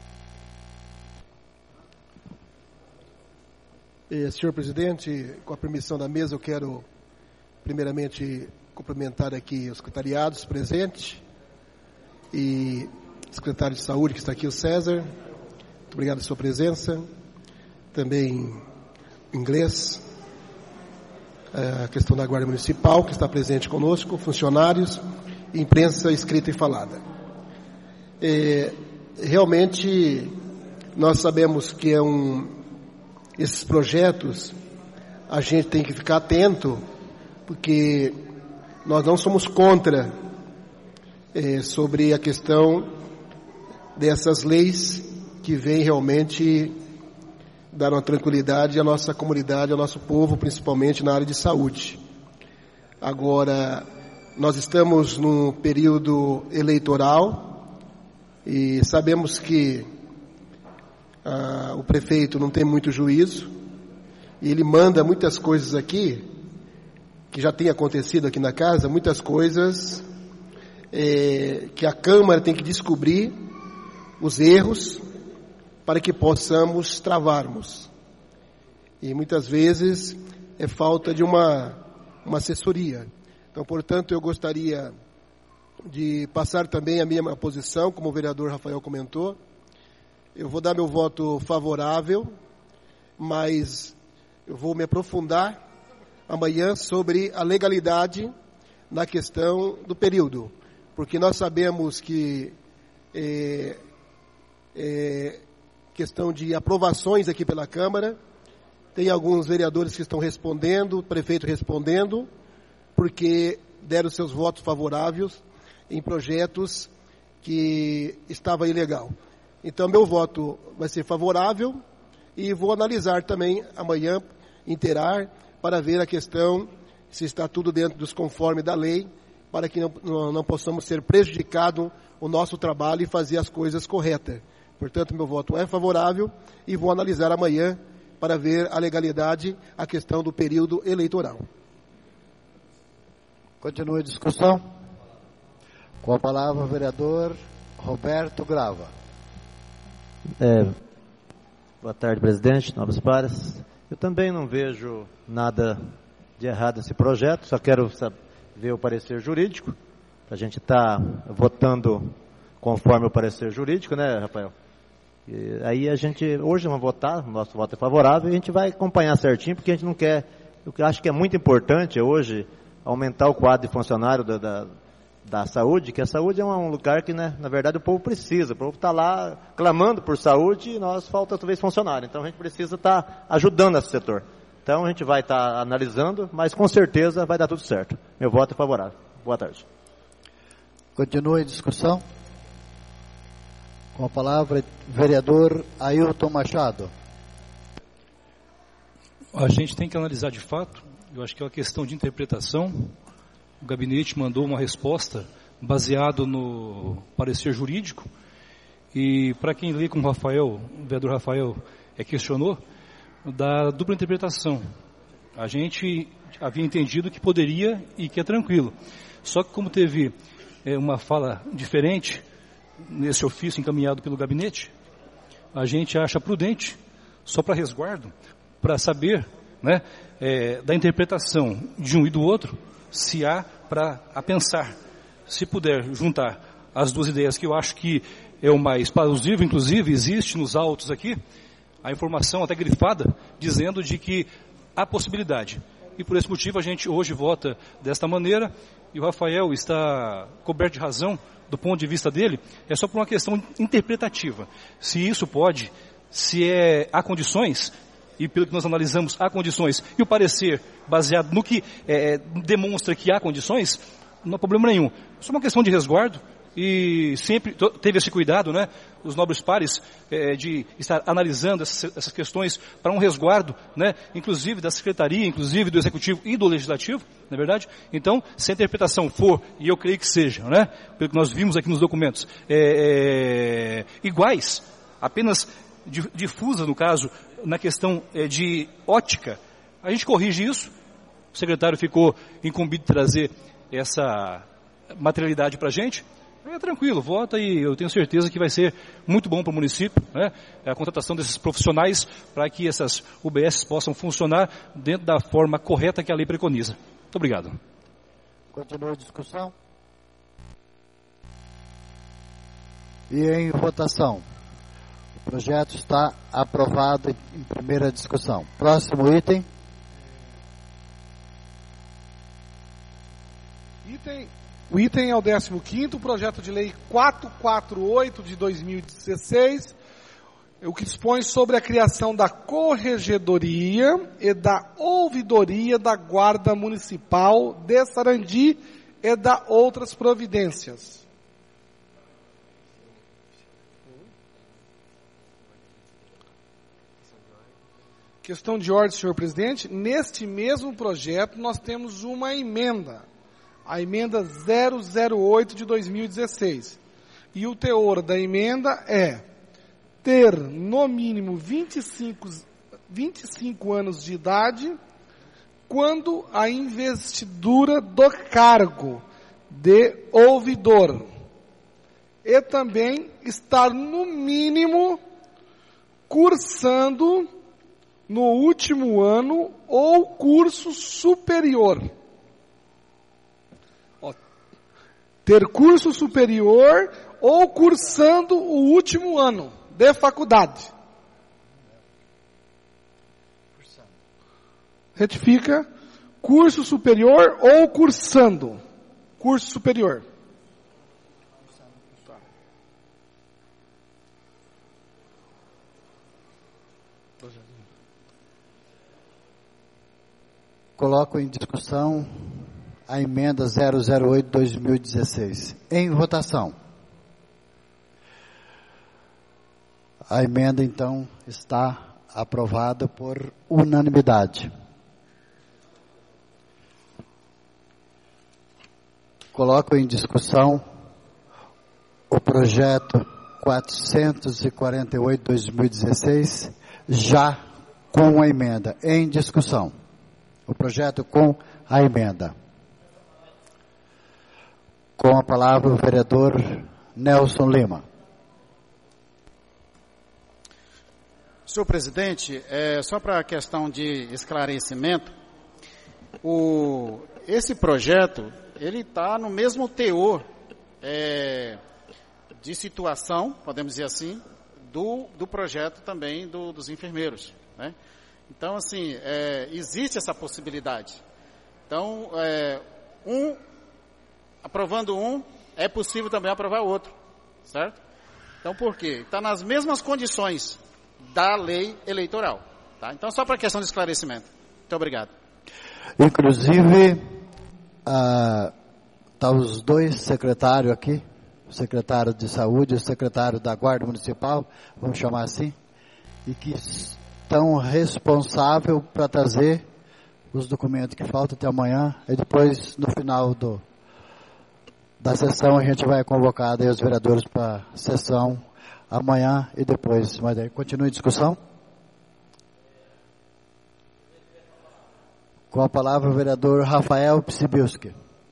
Eh, senhor presidente, com a permissão da mesa, eu quero primeiramente cumprimentar aqui os secretariados presentes e o secretário de saúde que está aqui, o César. Muito obrigado pela sua presença. Também inglês, a questão da Guarda Municipal que está presente conosco, funcionários, imprensa escrita e falada. É, realmente, nós sabemos que é um, esses projetos, a gente tem que ficar atento, porque nós não somos contra é, sobre a questão dessas leis que vêm realmente dar uma tranquilidade à nossa comunidade, ao nosso povo, principalmente na área de saúde. Agora, nós estamos num período eleitoral e sabemos que ah, o prefeito não tem muito juízo e ele manda muitas coisas aqui, que já tem acontecido aqui na casa, muitas coisas é, que a Câmara tem que descobrir os erros para que possamos travarmos. E muitas vezes é falta de uma, uma assessoria. Então, portanto, eu gostaria de passar também a minha posição, como o vereador Rafael comentou. Eu vou dar meu voto favorável, mas eu vou me aprofundar amanhã sobre a legalidade na questão do período. Porque nós sabemos que é, é, questão de aprovações aqui pela Câmara, tem alguns vereadores que estão respondendo, o prefeito respondendo, porque deram seus votos favoráveis em projetos que estava ilegal. Então, meu voto vai ser favorável e vou analisar também amanhã, inteirar, para ver a questão se está tudo dentro dos conformes da lei, para que não, não, não possamos ser prejudicado o nosso trabalho e fazer as coisas corretas. Portanto, meu voto é favorável e vou analisar amanhã para ver a legalidade, a questão do período eleitoral. Continua a discussão. Com a palavra o vereador Roberto Grava. É, boa tarde, presidente, nobres pares. Eu também não vejo nada de errado nesse projeto, só quero saber, ver o parecer jurídico. A gente está votando conforme o parecer jurídico, né, Rafael? E aí a gente, hoje vamos votar, nosso voto é favorável, e a gente vai acompanhar certinho, porque a gente não quer, o que eu acho que é muito importante hoje, aumentar o quadro de funcionário da, da, da saúde, que a saúde é um lugar que, né, na verdade, o povo precisa, o povo está lá clamando por saúde e nós falta talvez funcionário, então a gente precisa estar tá ajudando esse setor. Então a gente vai estar tá analisando, mas com certeza vai dar tudo certo. Meu voto é favorável. Boa tarde. Continua a discussão. Com a palavra, vereador Ailton Machado. A gente tem que analisar de fato, eu acho que é uma questão de interpretação. O gabinete mandou uma resposta baseado no parecer jurídico, e para quem lê como o Rafael, o vereador Rafael é, questionou, da dupla interpretação. A gente havia entendido que poderia e que é tranquilo. Só que como teve é, uma fala diferente nesse ofício encaminhado pelo gabinete, a gente acha prudente, só para resguardo, para saber, né, é, da interpretação de um e do outro, se há para a pensar. Se puder juntar as duas ideias, que eu acho que é o mais plausível, inclusive existe nos autos aqui, a informação até grifada, dizendo de que há possibilidade. E por esse motivo a gente hoje vota desta maneira, e o Rafael está coberto de razão, do ponto de vista dele, é só por uma questão interpretativa. Se isso pode, se é, há condições, e pelo que nós analisamos, há condições, e o parecer baseado no que é, demonstra que há condições, não há problema nenhum. É só uma questão de resguardo, e sempre teve esse cuidado, né, os nobres pares, é, de estar analisando essas, essas questões para um resguardo, né, inclusive da Secretaria, inclusive do Executivo e do Legislativo, não é verdade? Então, se a interpretação for, e eu creio que seja, né, pelo que nós vimos aqui nos documentos, é, é, iguais, apenas difusa, no caso, na questão é, de ótica, a gente corrige isso. O secretário ficou incumbido de trazer essa materialidade para a gente. É tranquilo, vota, e eu tenho certeza que vai ser muito bom para o município, né, a contratação desses profissionais para que essas U B S possam funcionar dentro da forma correta que a lei preconiza. Muito obrigado. Continua a discussão. E em votação. O projeto está aprovado em primeira discussão. Próximo item. Item... O item é o décimo quinto, projeto de lei quatrocentos e quarenta e oito de dois mil e dezesseis, o que dispõe sobre a criação da Corregedoria e da Ouvidoria da Guarda Municipal de Sarandi e da outras providências. Questão de ordem, senhor presidente. Neste mesmo projeto, nós temos uma emenda, a emenda zero zero oito de dois mil e dezesseis. E o teor da emenda é ter, no mínimo, vinte e cinco, vinte e cinco anos de idade quando a investidura do cargo de ouvidor. E também estar, no mínimo, cursando no último ano ou curso superior. Ó, ter curso superior ou cursando o último ano de faculdade. Retifica, curso superior ou cursando. Curso superior. Coloco em discussão a emenda zero zero oito de dois mil e dezesseis. Em votação. A emenda, então, está aprovada por unanimidade. Coloco em discussão o projeto quatrocentos e quarenta e oito de dois mil e dezesseis, já com a emenda. Em discussão. O projeto com a emenda. Com a palavra o vereador Nelson Lima. Senhor presidente, é, só para a questão de esclarecimento, o, esse projeto, ele está no mesmo teor é, de situação, podemos dizer assim, do, do projeto também do, dos enfermeiros, né? Então, assim, é, existe essa possibilidade. Então, é, um, aprovando um, é possível também aprovar o outro, certo? Então, por quê? Está nas mesmas condições da lei eleitoral, tá? Então, só para questão de esclarecimento. Muito obrigado. Inclusive, ah, tá os dois secretários aqui, o secretário de saúde e o secretário da Guarda Municipal, vamos chamar assim, e que estão responsáveis para trazer os documentos que faltam até amanhã, e depois, no final do, da sessão, a gente vai convocar daí os vereadores para a sessão amanhã e depois. Mas aí, continue a discussão. Com a palavra o vereador Rafael Psibilski.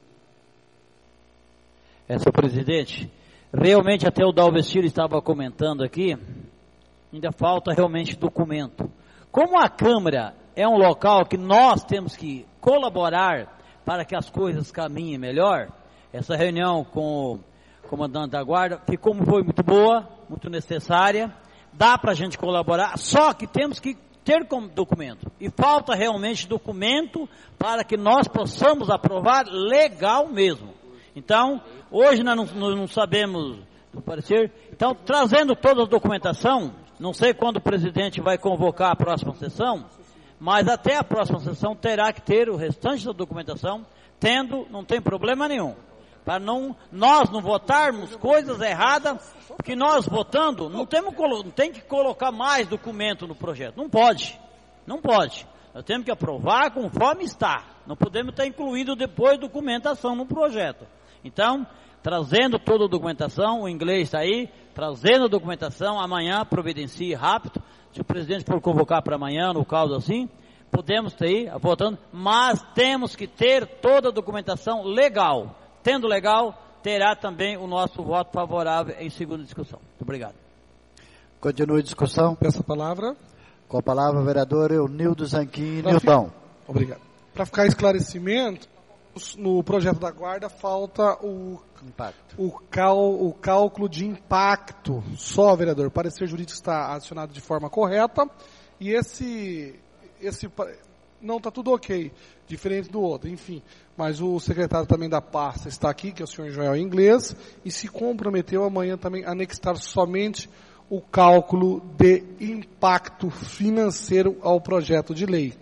É, senhor presidente, realmente até o Dalvestir estava comentando aqui, ainda falta realmente documento. Como a Câmara é um local que nós temos que colaborar para que as coisas caminhem melhor, essa reunião com o comandante da Guarda ficou foi muito boa, muito necessária, dá para a gente colaborar, só que temos que ter documento. E falta realmente documento para que nós possamos aprovar legal mesmo. Então, hoje nós não, não sabemos do parecer, então trazendo toda a documentação, não sei quando o presidente vai convocar a próxima sessão, mas até a próxima sessão terá que ter o restante da documentação, tendo, não tem problema nenhum. Para não, nós não votarmos coisas erradas, porque nós votando, não, temos, não tem que colocar mais documento no projeto. Não pode, não pode. Nós temos que aprovar conforme está. Não podemos estar incluindo depois documentação no projeto. Então, trazendo toda a documentação, o inglês está aí, trazendo a documentação, amanhã providencie rápido, se o presidente for convocar para amanhã, no caso assim, podemos ter aí, votando, mas temos que ter toda a documentação legal. Tendo legal, terá também o nosso voto favorável em segunda discussão. Muito obrigado. Continue a discussão. Peço a palavra. Com a palavra o vereador Eunildo Zanquim Nildão. Obrigado. Para ficar esclarecimento, no projeto da Guarda falta o, impacto. O, cal, o cálculo de impacto. Só, vereador, o parecer jurídico está adicionado de forma correta e esse, esse não está tudo ok, diferente do outro, enfim. Mas o secretário também da pasta está aqui, que é o senhor Joel Inglês, e se comprometeu amanhã também a anexar somente o cálculo de impacto financeiro ao projeto de lei.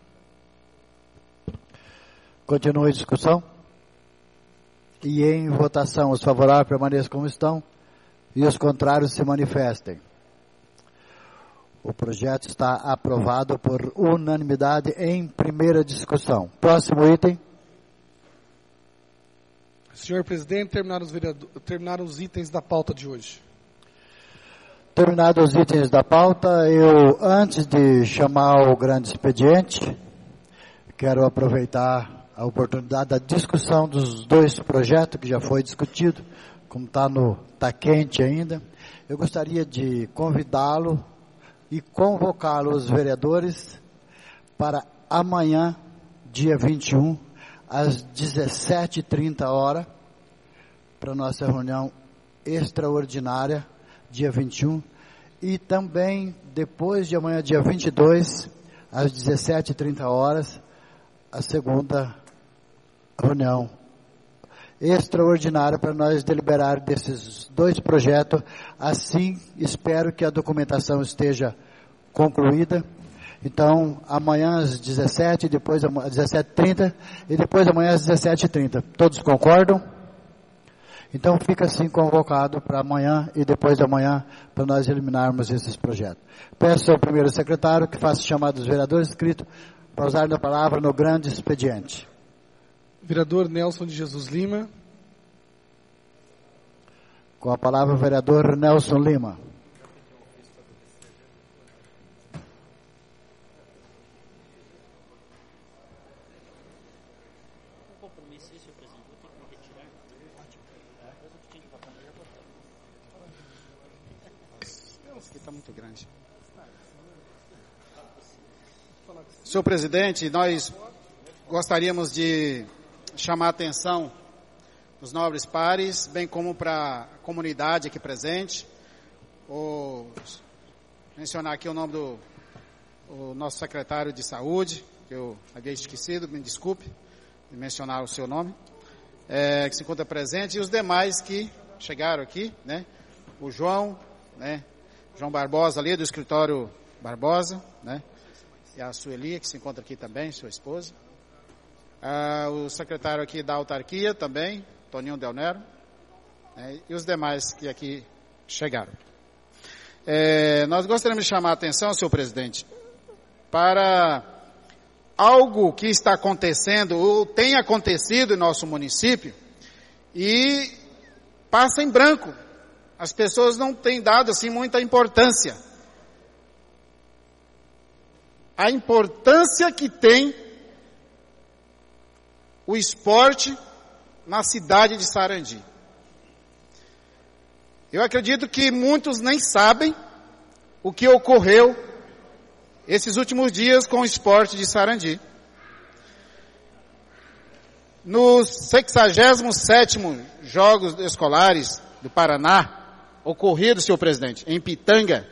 Continua a discussão. E em votação, os favoráveis permaneçam como estão e os contrários se manifestem. O projeto está aprovado por unanimidade em primeira discussão. Próximo item. Senhor presidente, terminaram os, vereador, terminaram os itens da pauta de hoje. Terminados os itens da pauta, eu, antes de chamar o grande expediente, quero aproveitar a oportunidade da discussão dos dois projetos que já foi discutido, como está no tá quente ainda. Eu gostaria de convidá-lo e convocá-lo, os vereadores, para amanhã, dia vinte e um, às dezessete e trinta horas, para nossa reunião extraordinária, dia vinte e um, e também depois de amanhã, dia vinte e dois, às dezessete e trinta horas, a segunda reunião extraordinária para nós deliberar desses dois projetos. Assim, espero que a documentação esteja concluída. Então, amanhã às dezessete, depois às dezessete e trinta e depois amanhã às dezessete e trinta. Todos concordam? Então, fica assim convocado para amanhã e depois de amanhã para nós eliminarmos esses projetos. Peço ao primeiro secretário que faça chamar dos vereadores inscritos para usar a palavra no grande expediente. Vereador Nelson de Jesus Lima. Com a palavra o vereador Nelson Lima. Está muito grande. Senhor presidente, nós gostaríamos de chamar a atenção dos nobres pares, bem como para a comunidade aqui presente, ou mencionar aqui o nome do o nosso secretário de saúde, que eu havia esquecido, me desculpe de mencionar o seu nome, é, que se encontra presente, e os demais que chegaram aqui, né? O João, né? João Barbosa ali do escritório Barbosa, né? E a Sueli, que se encontra aqui também, sua esposa. Ah, o secretário aqui da autarquia também, Toninho Del Nero, né? E os demais que aqui chegaram. É, nós gostaríamos de chamar a atenção, senhor presidente, para algo que está acontecendo, ou tem acontecido em nosso município, e passa em branco. As pessoas não têm dado assim muita importância. A importância que tem o esporte na cidade de Sarandi. Eu acredito que muitos nem sabem o que ocorreu esses últimos dias com o esporte de Sarandi. Nos sexagésimo sétimo Jogos Escolares do Paraná, ocorrido, senhor presidente, em Pitanga,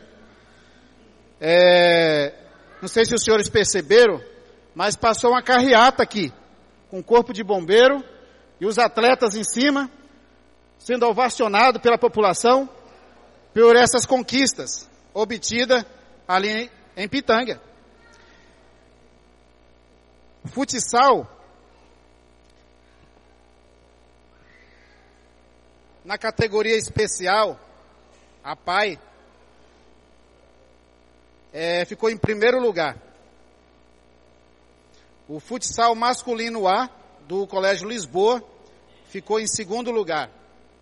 é, não sei se os senhores perceberam, mas passou uma carreata aqui, com o corpo de bombeiro e os atletas em cima, sendo ovacionado pela população por essas conquistas obtidas ali em Pitanga. O futsal, na categoria especial, a P A I, é, ficou em primeiro lugar. O futsal masculino A, do Colégio Lisboa, ficou em segundo lugar.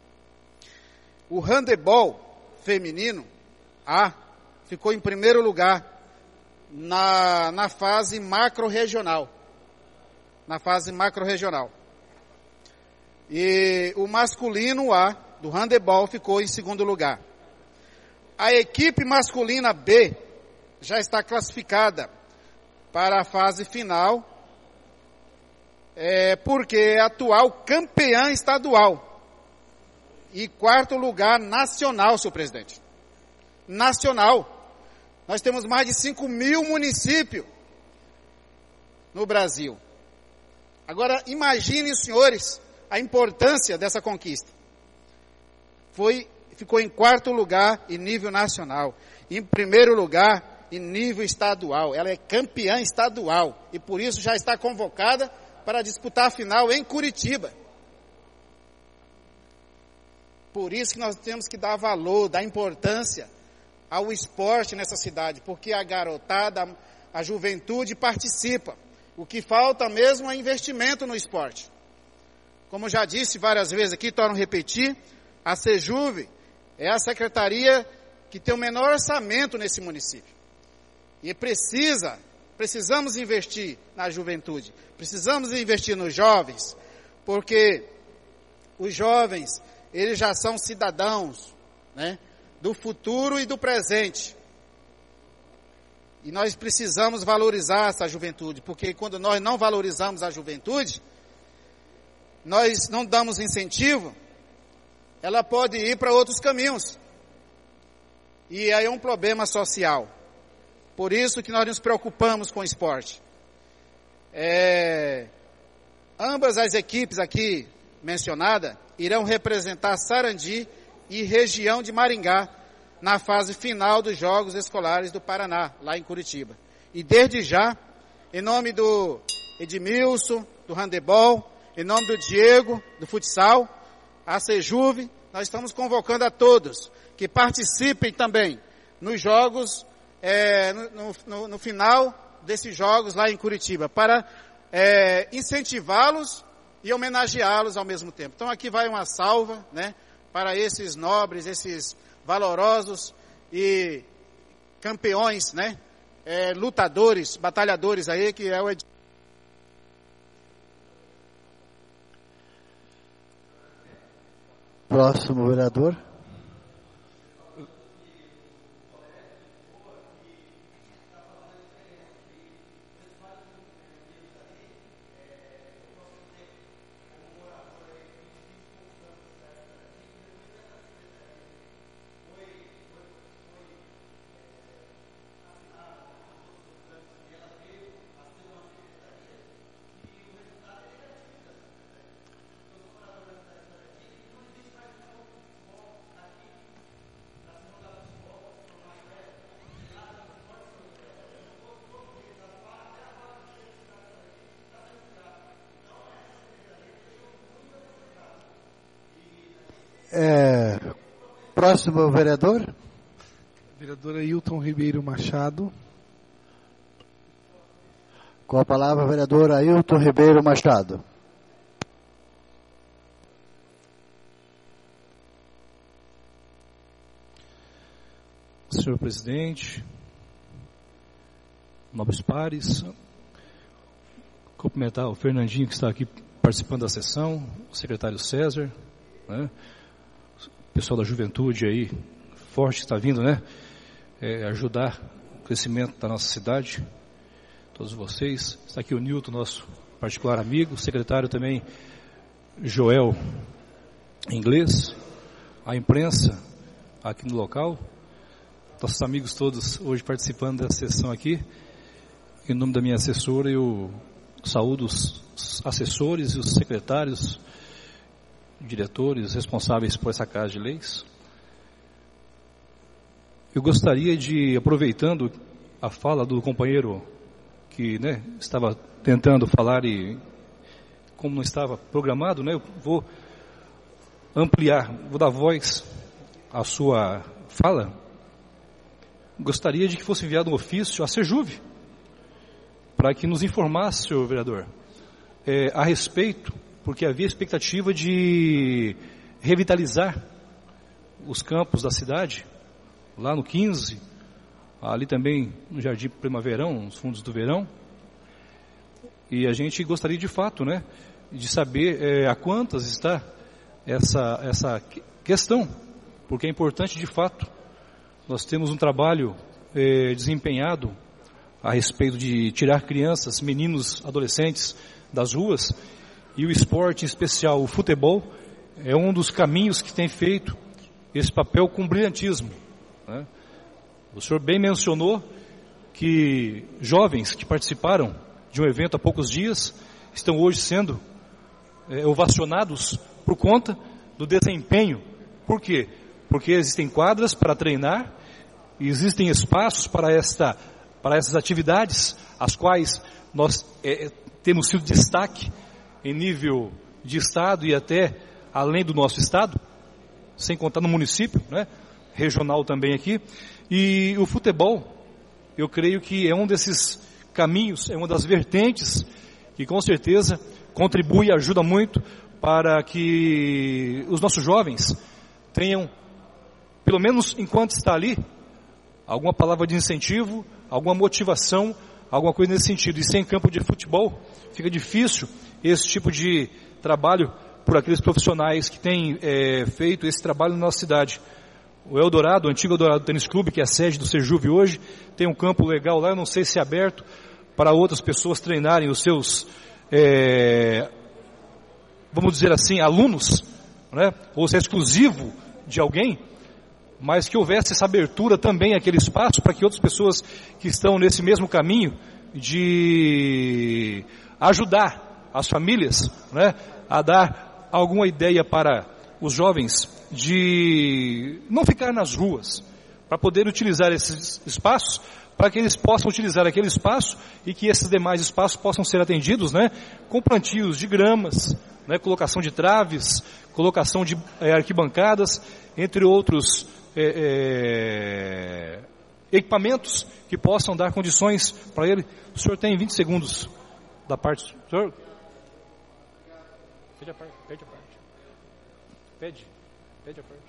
O handebol feminino A ficou em primeiro lugar na, na fase macro-regional. Na fase macro-regional. E o masculino A, do handebol, ficou em segundo lugar. A equipe masculina B já está classificada para a fase final, é, porque é atual campeã estadual e quarto lugar nacional, senhor presidente. Nacional. Nós temos mais de cinco mil municípios no Brasil. Agora, imaginem, senhores, a importância dessa conquista. Foi ficou em quarto lugar em nível nacional. Em primeiro lugar em nível estadual. Ela é campeã estadual e por isso já está convocada para disputar a final em Curitiba. Por isso que nós temos que dar valor, dar importância ao esporte nessa cidade, porque a garotada, a juventude participa. O que falta mesmo é investimento no esporte. Como já disse várias vezes aqui, torno a repetir, a Sejuve é a secretaria que tem o menor orçamento nesse município. E precisa, precisamos investir na juventude, precisamos investir nos jovens, porque os jovens, eles já são cidadãos, né, do futuro e do presente. E nós precisamos valorizar essa juventude, porque quando nós não valorizamos a juventude, nós não damos incentivo, ela pode ir para outros caminhos. E aí é um problema social. Por isso que nós nos preocupamos com o esporte. É, ambas as equipes aqui mencionadas irão representar Sarandi e região de Maringá na fase final dos Jogos Escolares do Paraná, lá em Curitiba. E desde já, em nome do Edmilson, do handebol, em nome do Diego, do futsal, a Sejuve, nós estamos convocando a todos que participem também nos jogos, é, no, no, no final desses jogos lá em Curitiba, para é, incentivá-los e homenageá-los ao mesmo tempo. Então aqui vai uma salva, né, para esses nobres, esses valorosos e campeões, né, é, lutadores, batalhadores aí, que é o Ed... Próximo vereador. É, próximo vereador. Vereador Ailton Ribeiro Machado. Com a palavra, vereador Ailton Ribeiro Machado. Senhor presidente, nobres pares, cumprimentar o Fernandinho que está aqui participando da sessão, o secretário César, né? O pessoal da juventude aí, forte, está vindo, né? É, ajudar o crescimento da nossa cidade. Todos vocês. Está aqui o Nilton, nosso particular amigo. O secretário também, Joel Inglês. A imprensa aqui no local. Nossos amigos todos hoje participando dessa sessão aqui. Em nome da minha assessora, eu saúdo os assessores e os secretários, diretores responsáveis por essa Casa de Leis. Eu gostaria de, aproveitando a fala do companheiro que, né, estava tentando falar e, como não estava programado, né, eu vou ampliar, vou dar voz à sua fala. Gostaria de que fosse enviado um ofício à Sejuve, para que nos informasse, senhor vereador, é, a respeito, porque havia expectativa de revitalizar os campos da cidade, lá no quinze, ali também no Jardim Primaverão, nos fundos do verão, e a gente gostaria de fato, né, de saber é, a quantas está essa, essa questão, porque é importante de fato. Nós temos um trabalho é, desempenhado a respeito de tirar crianças, meninos, adolescentes das ruas, e o esporte, em especial o futebol, é um dos caminhos que tem feito esse papel com brilhantismo, né? O senhor bem mencionou que jovens que participaram de um evento há poucos dias estão hoje sendo é, ovacionados por conta do desempenho. Por quê? porque existem quadras para treinar, e existem espaços para, esta, para essas atividades, as quais nós é, temos sido destaque em nível de estado e até além do nosso estado, sem contar no município, né, regional também aqui. E o futebol, eu creio que é um desses caminhos, é uma das vertentes que com certeza contribui e ajuda muito para que os nossos jovens tenham, pelo menos enquanto está ali, alguma palavra de incentivo, alguma motivação, alguma coisa nesse sentido. E sem campo de futebol, fica difícil esse tipo de trabalho por aqueles profissionais que têm é, feito esse trabalho na nossa cidade. O Eldorado, o antigo Eldorado Tênis Clube, que é a sede do Sejuve hoje, tem um campo legal lá, eu não sei se é aberto para outras pessoas treinarem os seus, é, vamos dizer assim, alunos, né? Ou se é exclusivo de alguém, mas que houvesse essa abertura também àquele espaço para que outras pessoas que estão nesse mesmo caminho de ajudar as famílias, né, a dar alguma ideia para os jovens de não ficar nas ruas, para poder utilizar esses espaços, para que eles possam utilizar aquele espaço e que esses demais espaços possam ser atendidos, né, com plantios de gramas, né, colocação de traves, colocação de é, arquibancadas, entre outros É, é, equipamentos que possam dar condições para ele. O senhor tem vinte segundos da parte do senhor. Pede a parte. Pede a parte. Pede. Pede a parte.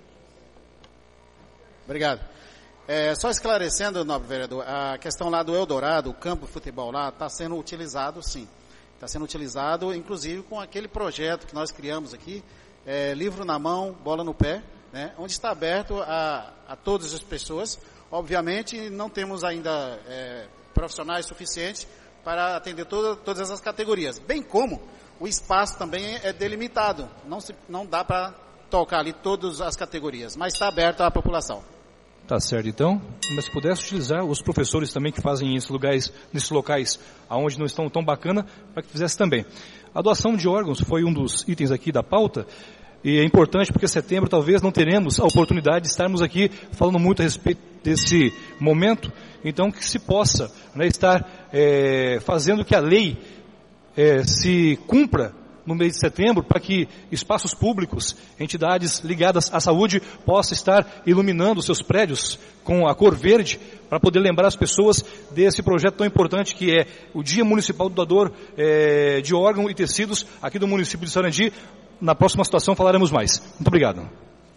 Obrigado. É, só esclarecendo, nobre vereador, a questão lá do Eldorado, o campo de futebol lá, está sendo utilizado, sim. Está sendo utilizado, inclusive, com aquele projeto que nós criamos aqui, é, livro na mão, bola no pé, né, onde está aberto a, a todas as pessoas. Obviamente, não temos ainda é, profissionais suficientes para atender toda, todas as categorias. Bem como o espaço também é delimitado. Não, se, não dá para tocar ali todas as categorias, mas está aberto à população. Tá certo, então. Mas se pudesse utilizar os professores também que fazem esses lugares, nesses locais onde não estão tão bacana, para que fizesse também. A doação de órgãos foi um dos itens aqui da pauta. E é importante porque em setembro talvez não teremos a oportunidade de estarmos aqui falando muito a respeito desse momento. Então que se possa, né, estar é, fazendo que a lei é, se cumpra no mês de setembro, para que espaços públicos, entidades ligadas à saúde, possam estar iluminando seus prédios com a cor verde, para poder lembrar as pessoas desse projeto tão importante que é o Dia Municipal do Doador é, de Órgão e Tecidos aqui do município de Sarandi. Na próxima situação falaremos mais. Muito obrigado.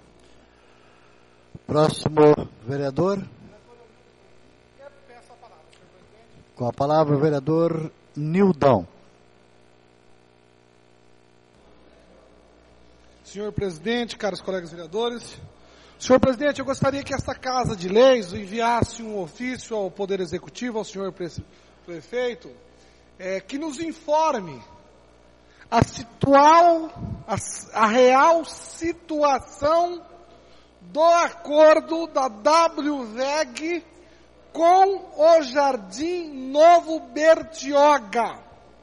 Próximo vereador. Com a palavra o vereador Nildão. Senhor presidente, caros colegas vereadores. Senhor presidente, eu gostaria que esta Casa de Leis enviasse um ofício ao Poder Executivo, ao senhor prefeito, é, que nos informe a, situal, a, a real situação do acordo da W V E G com o Jardim Novo Bertioga.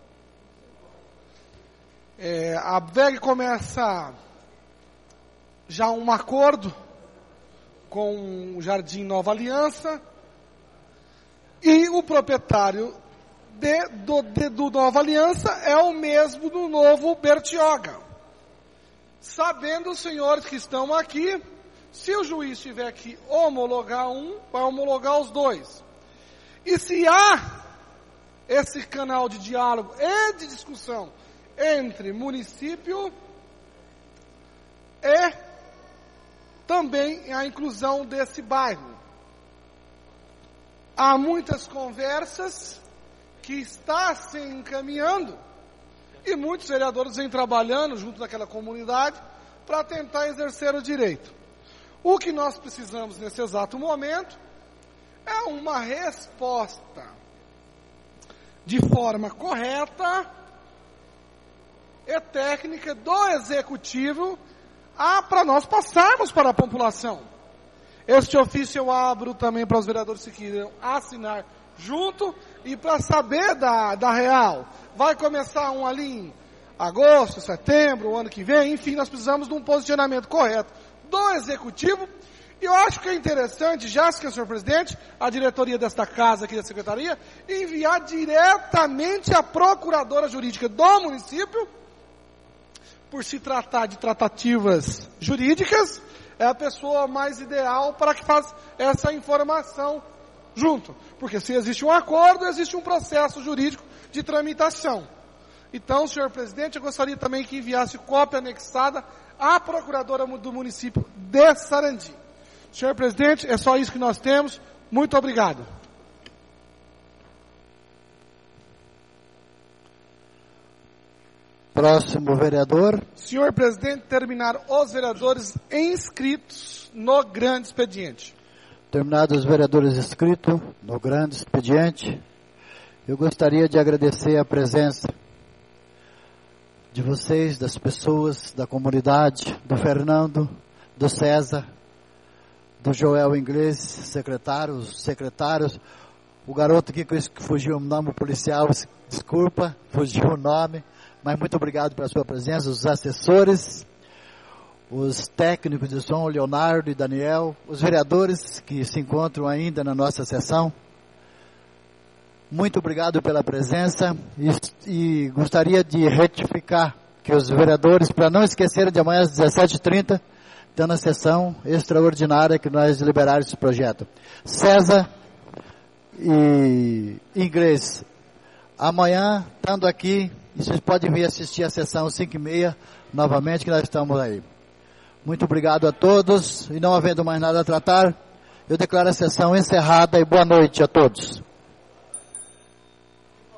É, a V E G começa já um acordo com o Jardim Nova Aliança e o proprietário de, do, de, do Nova Aliança é o mesmo do Novo Bertioga. Sabendo os senhores que estão aqui, se o juiz tiver que homologar um, vai homologar os dois. E se há esse canal de diálogo e de discussão entre município e também a inclusão desse bairro. Há muitas conversas que está se encaminhando e muitos vereadores vêm trabalhando junto daquela comunidade para tentar exercer o direito. O que nós precisamos nesse exato momento é uma resposta de forma correta e técnica do executivo ah, para nós passarmos para a população. Este ofício eu abro também para os vereadores que queiram assinar junto e para saber da, da real. Vai começar um ali em agosto, setembro, o ano que vem, enfim, nós precisamos de um posicionamento correto do Executivo. E eu acho que é interessante, já que o senhor presidente, a diretoria desta casa aqui da Secretaria, enviar diretamente à Procuradora Jurídica do município, por se tratar de tratativas jurídicas, é a pessoa mais ideal para que faça essa informação junto. Porque se existe um acordo, existe um processo jurídico de tramitação. Então, senhor presidente, eu gostaria também que enviasse cópia anexada à Procuradora do município de Sarandi. Senhor presidente, é só isso que nós temos. Muito obrigado. Próximo vereador. Senhor presidente, terminar os vereadores inscritos no grande expediente. Terminados os vereadores inscritos no grande expediente, eu gostaria de agradecer a presença de vocês, das pessoas, da comunidade, do Fernando, do César, do Joel Inglês, secretários, secretários, o garoto aqui que fugiu o nome policial, desculpa, fugiu o nome, mas muito obrigado pela sua presença, os assessores, os técnicos de som, Leonardo e Daniel, os vereadores que se encontram ainda na nossa sessão. Muito obrigado pela presença e, e gostaria de retificar que os vereadores, para não esquecerem de amanhã às dezessete e trinta, tendo a sessão extraordinária que nós liberarmos esse projeto. César e Inglês, amanhã, estando aqui, vocês podem vir assistir a sessão cinco e meia, novamente, que nós estamos aí. Muito obrigado a todos, e não havendo mais nada a tratar, eu declaro a sessão encerrada e boa noite a todos.